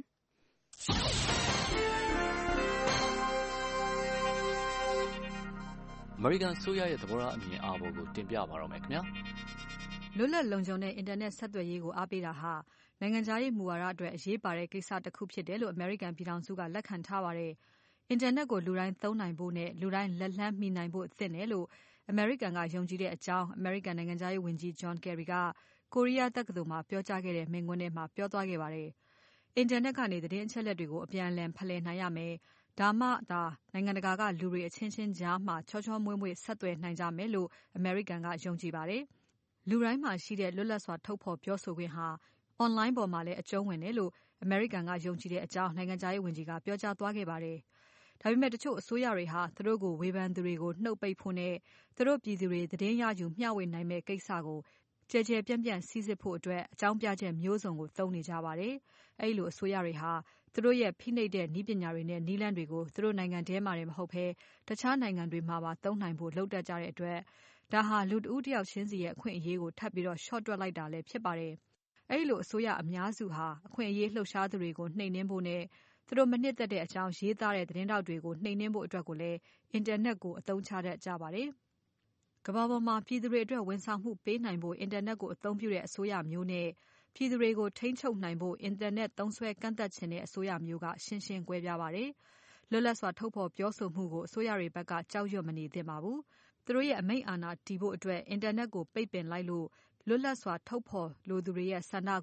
အမေရိကန်ဆိုရရဲ့သဘောထားအမြင်အာဘော်ကိုတင်ပြပါတော့မယ်ခင်ဗျာလွတ်လပ်လုံခြုံတဲ့အင်တာနက်ဆက်သွယ်ရေးကိုအားပေးတာဟာနိုင်ငံခြားရေးမူဝါဒအတွက်အရေးပါတဲ့ကိစ္စတစ်ခုဖြစ်တယ်လို့အမေရိကန်ပြည်ထောင်စုကလက်ခံထားပါတယ်အင်တာနက်ကိုလူတိုင်းသုံးနိုင်ဖို့နဲ့လူတိုင်းလက်လှမ်းမီနိုင်ဖို့အသင့်တယ်လို့အမေရိကန်ကယုံကြည်တဲ့အကြောင်းအမေရိကန်နိုင်ငံခြားရေးဝန်ကြီး John Kerry ကကိုရီးယားတက္ကသိုလ်မှာပြောကြားခဲ့တဲ့မိန့်ခွန်းထဲမှာပြောသွားခဲ့ပါတယ်။အင်တာနက်ကနေသတင်းအချက်အလက်တွေကိုအပြန်အလှန်ဖလှယ်နိုင်ရမယ်။ဒါမှသာနိုင်ငံတကာကလူတွေအချင်းချင်းကြားမှာချောချောမွေ့မွေ့ဆက်သွယ်နိုင်ကြမယ်လို့အမေရိကန်ကယုံကြည်ပါတယ်။လူတိုင်းမှာရှိတဲ့လွတ်လပ်စွာထုတ်ဖော်ပြောဆိုခွင့်ဟာ online ပေါ်မှာလည်းအကျုံးဝင်တယ်လို့အမေရိကန်ကယုံကြည်တဲ့အကြောင်းနိုင်ငံခြားရေးဝန်ကြီးကပြောကြားသွားခဲ့ပါတယ်။ဒါပေမဲ့တချို့အစိုးရတွေဟာသူတို့ကိုဝေဖန်သူတွေကိုနှုတ်ပိတ်ဖို့နဲ့သူတို့ပြည်သူတွေသတင်းရယူမျှဝေနိုင်မဲ့ကိစ္စကိုကြဲကြဲပြန့်ပြန့်စီစစ်ဖို့အတွက်အကြောင်းပြချက်မျိုးစုံကိုသုံးနေကြပါတယ်။အဲဒီလိုအစိုးရတွေဟာသူတို့ရဲ့ဖိနှိပ်တဲ့နည်းပညာတွေနဲ့နည်းလမ်းတွေကိုသူတို့နိုင်ငံထဲမှာတည်းမဟုတ်ဘဲတခြားနိုင်ငံတွေမှာပါသုံးနိုင်ဖို့လုပ်တတ်ကြတဲ့အတွက်ဒါဟာလူတဦးတယောက်ချင်းစီရဲ့အခွင့်အရေးကိုထပ်ပြီးတော့ short တွက်လိုက်တာလည်းဖြစ်ပါတယ်။အဲဒီလိုအစိုးရအများစုဟာအခွင့်အရေးလှုပ်ရှားသူတွေကိုနှိမ်နင်းဖို့နဲ့သူတို့မနှစ်သက်တဲ့အကြောင်းရေးသားတဲ့သတင်းတောက်တွေကိုနှိမ်နင်းဖို့အတွက်ကိုလည်းအင်တာနက်ကိုအသုံးချတတ်ကြပါတယ်။ကမ္ဘာပေါ်မှာပြည်သူတွေအတွက်ဝန်ဆောင်မှုပေးနိုင်ဖို့အင်တာနက်ကိုအသုံးပြုတဲ့အစိုးရမျိုးနဲ့ပြည်သူတွေကိုထိန်းချုပ်နိုင်ဖို့အင်တာနက်သုံးစွဲကန့်သတ်ခြင်းတဲ့အစိုးရမျိုးကရှင်းရှင်းကွဲပြားပါတယ်။လွတ်လပ်စွာထုတ်ဖော်ပြောဆိုမှုကိုအစိုးရတွေဘက်ကကြောက်ရွံ့မနေသင့်ပါဘူး။သူတို့ရဲ့အမိန့်အာဏာတည်ဖို့အတွက်အင်တာနက်ကိုပိတ်ပင်လိုက်လို့လွတ်လပ်စွာထုတ်ဖော်လိုသူတွေရဲ့ဆန္ဒကို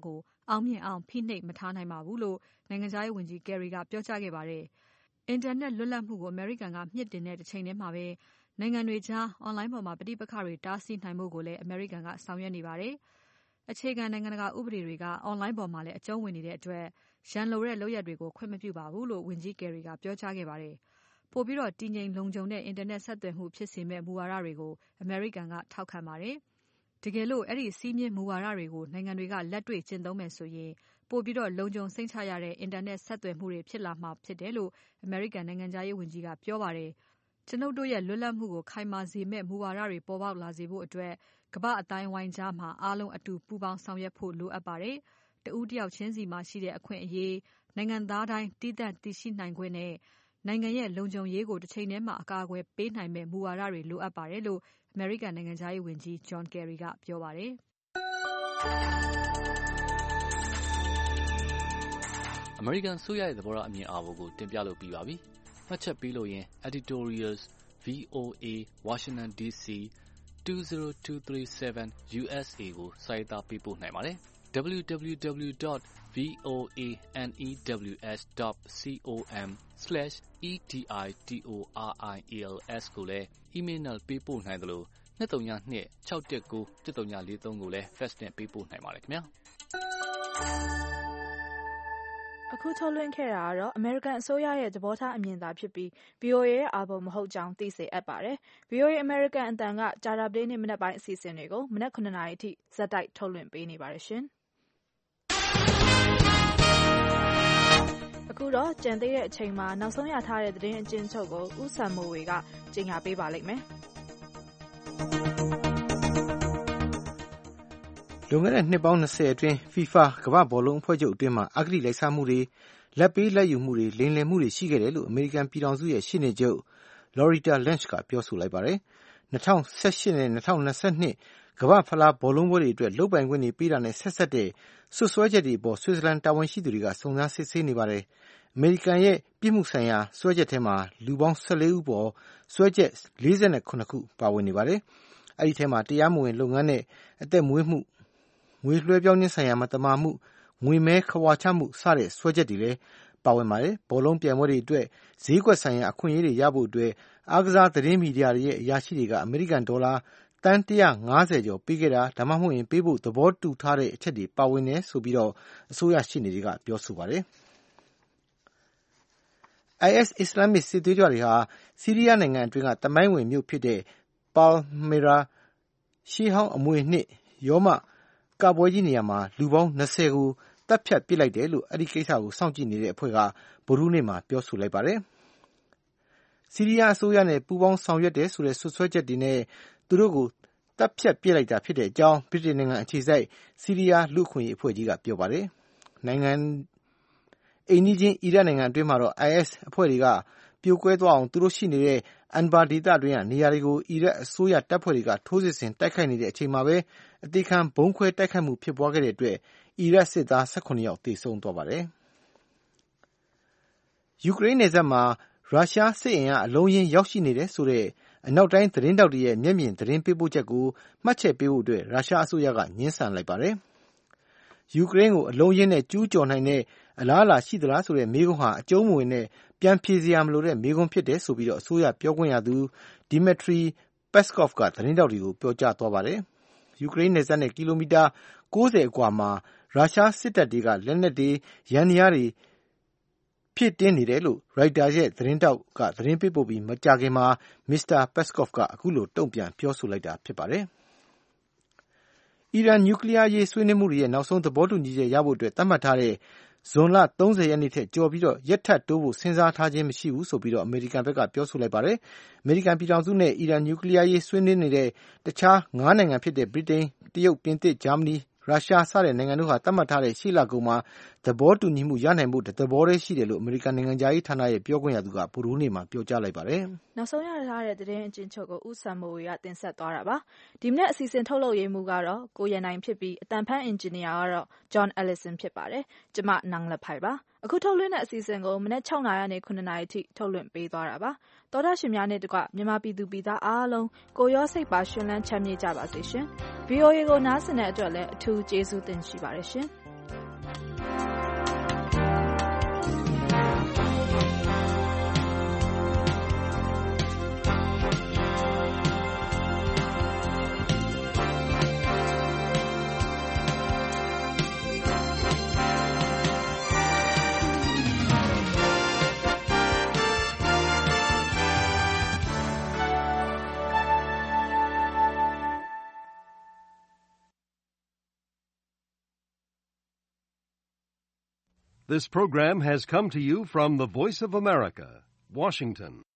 အောင်မြင်အောင်ဖိနှိပ်မထားနိုင်ပါဘူးလို့နိုင်ငံခြားရေးဝန်ကြီး Kerry ကပြောကြားခဲ့ပါတယ်။ အင်တာနက်လွတ်လပ်မှုကိုအမေရိကန်ကမြှင့်တင်တဲ့တစ်ချိန်တည်းမှာပဲနိုင်ငံတွေကြား online ပေါ်မှာပဋိပက္ခတွေတားဆီးနိုင်ဖို့ကိုလည်းအမေရိကန်ကဆောင်ရွက်နေပါတယ်။အခြေခံနိုင်ငံတကာဥပဒေတွေက online ပေါ်မှာလည်းအကျုံးဝင်နေတဲ့အတွက်ရန်လိုတဲ့လုပ်ရပ်တွေကိုခွင့်မပြုပါဘူးလို့ဝန်ကြီး Kerry ကပြောကြားခဲ့ပါတယ်။ပိုပြီးတော့တည်ငြိမ်လုံခြုံတဲ့အင်တာနက်ဆက်သွယ်မှုဖြစ်စေမဲ့မူဝါဒတွေကိုအမေရိကန်ကထောက်ခံပါတယ်။တကယ်လို့အဲ့ဒီစီးမြင့်မူဝါဒတွေကိုနိုင်ငံတွေကလက်တွေ့ကျင့်သုံးမယ်ဆိုရင်ပိုပြီးတော့လုံခြုံစိတ်ချရတဲ့အင်တာနက်ဆက်သွယ်မှုတွေဖြစ်လာမှာဖြစ်တယ်လို့အမေရိကန်နိုင်ငံခြားရေးဝန်ကြီးကပြောပါတယ်။ကျွန်ုပ်တို့ရဲ့လွတ်လပ်မှုကိုခိုင်မာစေမဲ့မူဝါဒတွေပေါ်ပေါက်လာစေဖို့အတွက်ကမ္ဘာအတိုင်းဝိုင်းကြားမှာအားလုံးအတူပူးပေါင်းဆောင်ရွက်ဖို့လိုအပ်ပါတယ်။တဦးတယောက်ချင်းစီမှာရှိတဲ့အခွင့်အရေးနိုင်ငံသားတိုင်းတည်တံ့တည်ရှိနိုင်ခွင့်နဲ့နိုင်ငံရဲ့လုံခြုံရေးကိုတစ်ချိန်တည်းမှာအကာအကွယ်ပေးနိုင်မဲ့မူဝါဒတွေလိုအပ်ပါတယ်လို့အမေရိကန်နိုင်ငံခြားရေးဝန်ကြီး John Kerry ကပြောပါတယ်။အမေရိကန်ဆိုရရဲ့သဘောထားအမြင်အာဘော်ကိုတင်ပြလို့ပြီးပါပြီ။မှတ်ချက်ပေးလို့ရင် Editorials V O A Washington D C two zero two three seven U S A ကိုစာရေးသားပေးပို့နိုင်ပါတယ်။ w w w dot voanews dot com slash editorials ကိုလည်း email နဲ့ပေးပို့နိုင်သလိုtwo three two six one nine one threeကိုလည်း fax နဲ့ပေးပို့နိုင်ပါတယ်ခင်ဗျာအခုထုတ်လွှင့်ခဲ့တာကတော့ American အစိုးရရဲ့သဘောထားအမြင်သာဖြစ်ပြီး V O A ရဲ့အာဘော်မဟုတ်ကြောင်းသိစေအပ်ပါတယ်။ V O A American အသံကကြာသပတေးနေ့မနက်ပိုင်းအစီအစဉ်တွေကိုမနက်nineနာရီအထိဇက်တိုက်ထုတ်လွှင့်ပေးနေပါတယ်ရှင်။အခုတော့ကြံသေးတဲ့အချိန်မှာနောက်ဆုံးရထားတဲ့သတင်းအကျဉ်းချုပ်ကိုဦးစံမိုးဝေကကြေညာပေးပါလိမ့်မယ်။လွန်ခဲ့တဲ့နှစ်ပေါင်းtwentyအတွင်း FIFA ကမ္ဘာ့ဘောလုံးအဖွဲ့ချုပ်အတွင်းမှာအဂတိလိုက်စားမှုတွေလက်ပေးလက်ယူမှုတွေလိမ်လည်မှုတွေရှိခဲ့တယ်လို့အမေရိကန်ပြည်ထောင်စုရဲ့ရှေ့နေချုပ် Loretta Lynch ကပြောဆိုလိုက်ပါတယ်။twenty eighteenနဲ့twenty twenty-twoကမ္ဘာ့ဖလားဘောလုံးပွဲတွေအတွက်လုပ်ပိုင်ခွင့်တွေပေးတာနဲ့ဆက်ဆက်တဲ့စွပ်စွဲချက်တွေအပေါ်ဆွစ်ဇာလန်တာဝန်ရှိသူတွေကစုံစမ်းစစ်ဆေးနေပါတယ်။အမေရိကန်ရဲ့ပြစ်မှုဆိုင်ရာစွဲချက်ထဲမှာလူပေါင်းfourteenဦးပေါ်စွဲချက်forty-sevenခုပါဝင်နေပါတယ်။အဲဒီထဲမှာတရားမဝင်လုပ်ငန်းနဲ့အသက်မွေးမှုငွေလွှဲပြောင်းခြင်းဆိုင်ရာမတမာမှုငွေမဲခဝါချမှုစတဲ့စွဲချက်တွေလည်းပါဝင်ပါတယ်။ဘောလုံးပြိုင်ပွဲတွေအတွက်ဈေးကွက်ဆိုင်ရာအခွင့်အရေးတွေရဖို့အတွက်အားကစားသတင်းမီဒီယာတွေရဲ့အရာရှိတွေကအမေရိကန်ဒေါ်လာသန်းone fiftyကျော်ပေးခဲ့တာဒါမှမဟုတ်ရင်ပေးဖို့သဘောတူထားတဲ့အချက်တွေပါဝင်တယ်ဆိုပြီးတော့အစိုးရရှေ့နေတွေကပြောဆိုပါတယ်။ I S အစ္စလာမစ်စစ်သွေးကြွတွေဟာဆီးရီးယားနိုင်ငံအတွင်းကသမိုင်းဝင်မြို့ဖြစ်တဲ့ Palmyra ရှေးဟောင်းအမွေအနှစ်ရောမကပွဲကြီးနေရာမှာလူပေါင်းtwentyကိုတပ်ဖြတ်ပစ်လိုက်တယ်လို့အဲဒီကိစ္စကိုစောင့်ကြည့်နေတဲ့အဖွဲ့ကဗုဒ္ဓဟူးနေ့မှာပြောဆိုလိုက်ပါတယ်။ဆီးရီးယားအစိုးရနဲ့ပူးပေါင်းဆောင်ရွက်တယ်ဆိုတဲ့စွပ်စွဲချက်တွေနဲ့သူတို့ကိုတပ်ဖြတ်ပစ်လိုက်တာဖြစ်တဲ့အကြောင်းဗြိတိန်နိုင်ငံအခြေစိုက်ဆီးရီးယားလူ့အခွင့်အရေးအဖွဲ့ကြီးကပြောပါတယ်။နိုင်ငံအိမ်နီးချင်းအီရတ်နိုင်ငံအတွင်းမှာတော့ I S အဖွဲ့တွေကပြိုကွဲသွားအောင်သူတို့ရှိနေတဲ့ Anbar ဒေသအတွင်းကနေရာတွေကိုအီရတ်အစိုးရတပ်ဖွဲ့တွေကထိုးစစ်ဆင်တိုက်ခိုက်နေတဲ့အချိန်မှာပဲအသေးခံဗုံးခွဲတိုက်ခိုက်မှုဖြစ်ပွားခဲ့တဲ့အတွက်အီရတ်စစ်သားseventeenယောက်သေဆုံးသွားပါတယ်။ယူကရိန်းနယ်စပ်မှာရုရှားစစ်အင်အားအလုံးအရင်းရောက်ရှိနေတယ်ဆိုတဲ့အနောက်တိုင်းသတင်းတောက်တွေရဲ့မျက်မြင်သတင်းပေးပို့ချက်ကိုမှတ်ချက်ပေးဖို့အတွက်ရုရှားအစိုးရကငြင်းဆန်လိုက်ပါတယ်။ယူကရိန်းကိုအလုံးအရင်းနဲ့ကျူးကျော်နိုင်တဲ့အလားအလာရှိသလားဆိုတဲ့မေးခွန်းဟာအကျုံးမဝင်တဲ့ပြန်ဖြေစရာမလိုတဲ့မေးခွန်းဖြစ်တယ်ဆိုပြီးတော့အစိုးရပြောခွင့်ရသူ Dmitry Peskov ကသတင်းတောက်တွေကိုပြောကြားသွားပါတယ်။ယူကရိန်းနယ်စပ်နဲ့ကီလိုမီတာninetyအကွာမှာရုရှားစစ်တပ်တွေကလက်နက်တွေယန္တရားတွေဖြည့်တင်းနေတယ်လို့ Reuters ရဲ့သတင်းတောက်ကသတင်းပေးပို့ပြီးမကြာခင်မှာမစ္စတာ Peskov ကအခုလိုတုံ့ပြန်ပြောဆိုလိုက်တာဖြစ်ပါတယ်။အီရန်နျူကလ িয়ার ရေးဆွေးနွေးမှုတွေရဲ့နောက်ဆုံးသဘောတူညီချက်ရဖို့အတွက်သတ်မှတ်ထားတဲ့ဇွန်လthirtyရက်နေ့ထက်ကျော်ပြီးတော့ရက်ထပ်တိုးဖို့စဉ်းစားထားခြင်းမရှိဘူးဆိုပြီးတော့အမေရိကန်ဘက်ကပြောဆိုလိုက်ပါတယ်။အမေရိကန်ပြည်ထောင်စုနဲ့အီရန်နျူကလ িয়ার ရေးဆွေးနွေးနေတဲ့တခြားfiveနိုင်ငံဖြစ်တဲ့ဗြိတိန်တရုတ်ပြင်သစ်ဂျာမနီရုရှားစတဲ့နိုင်ငံတို့ဟာသတ်မှတ်ထားတဲ့ရှေ့လကုန်မှာသဘောတူညီမှုရနိုင်ဖို့တသဘောတည်းရှိတယ်လို့အမေရိကန်နိုင်ငံခြားရေးဌာနရဲ့ပြောခွင့်ရသူကဗုဒ္ဓဟူးနေ့မှာပြောကြားလိုက်ပါတယ်။နောက်ဆုံးရထားတဲ့သတင်းအကျဉ်းချုပ်ကိုဦးစံမိုးဝေကတင်ဆက်သွားတာပါ။ဒီမနေ့အစီအစဉ်ထုတ်လုပ်ရေးမှူးကတော့ကိုရနိုင်ဖြစ်ပြီးအတန်ဖန်အင်ဂျင်နီယာကတော့ John Ellison ဖြစ်ပါတယ်။ကျွန်မနန်းလက်ဖိုင်ပါ။အခုထုတ်လွှင့်တဲ့အစီအစဉ်ကိုမနေ့sixနာရီကနေnineနာရီအထိထုတ်လွှင့်ပေးသွားတာပါ။သောတာရှင်များနဲ့တကွမြန်မာပြည်သူပြည်သားအားလုံးကိုရောစိတ်ပါရှင်လန်းချမ်းမြေ့ကြပါစေရှင်။ V O A ကိုနားဆင်တဲ့အတွက်လည်းအထူးကျေးဇူးတင်ရှိပါတယ်ရှင်။ This program has come to you from the Voice of America, Washington.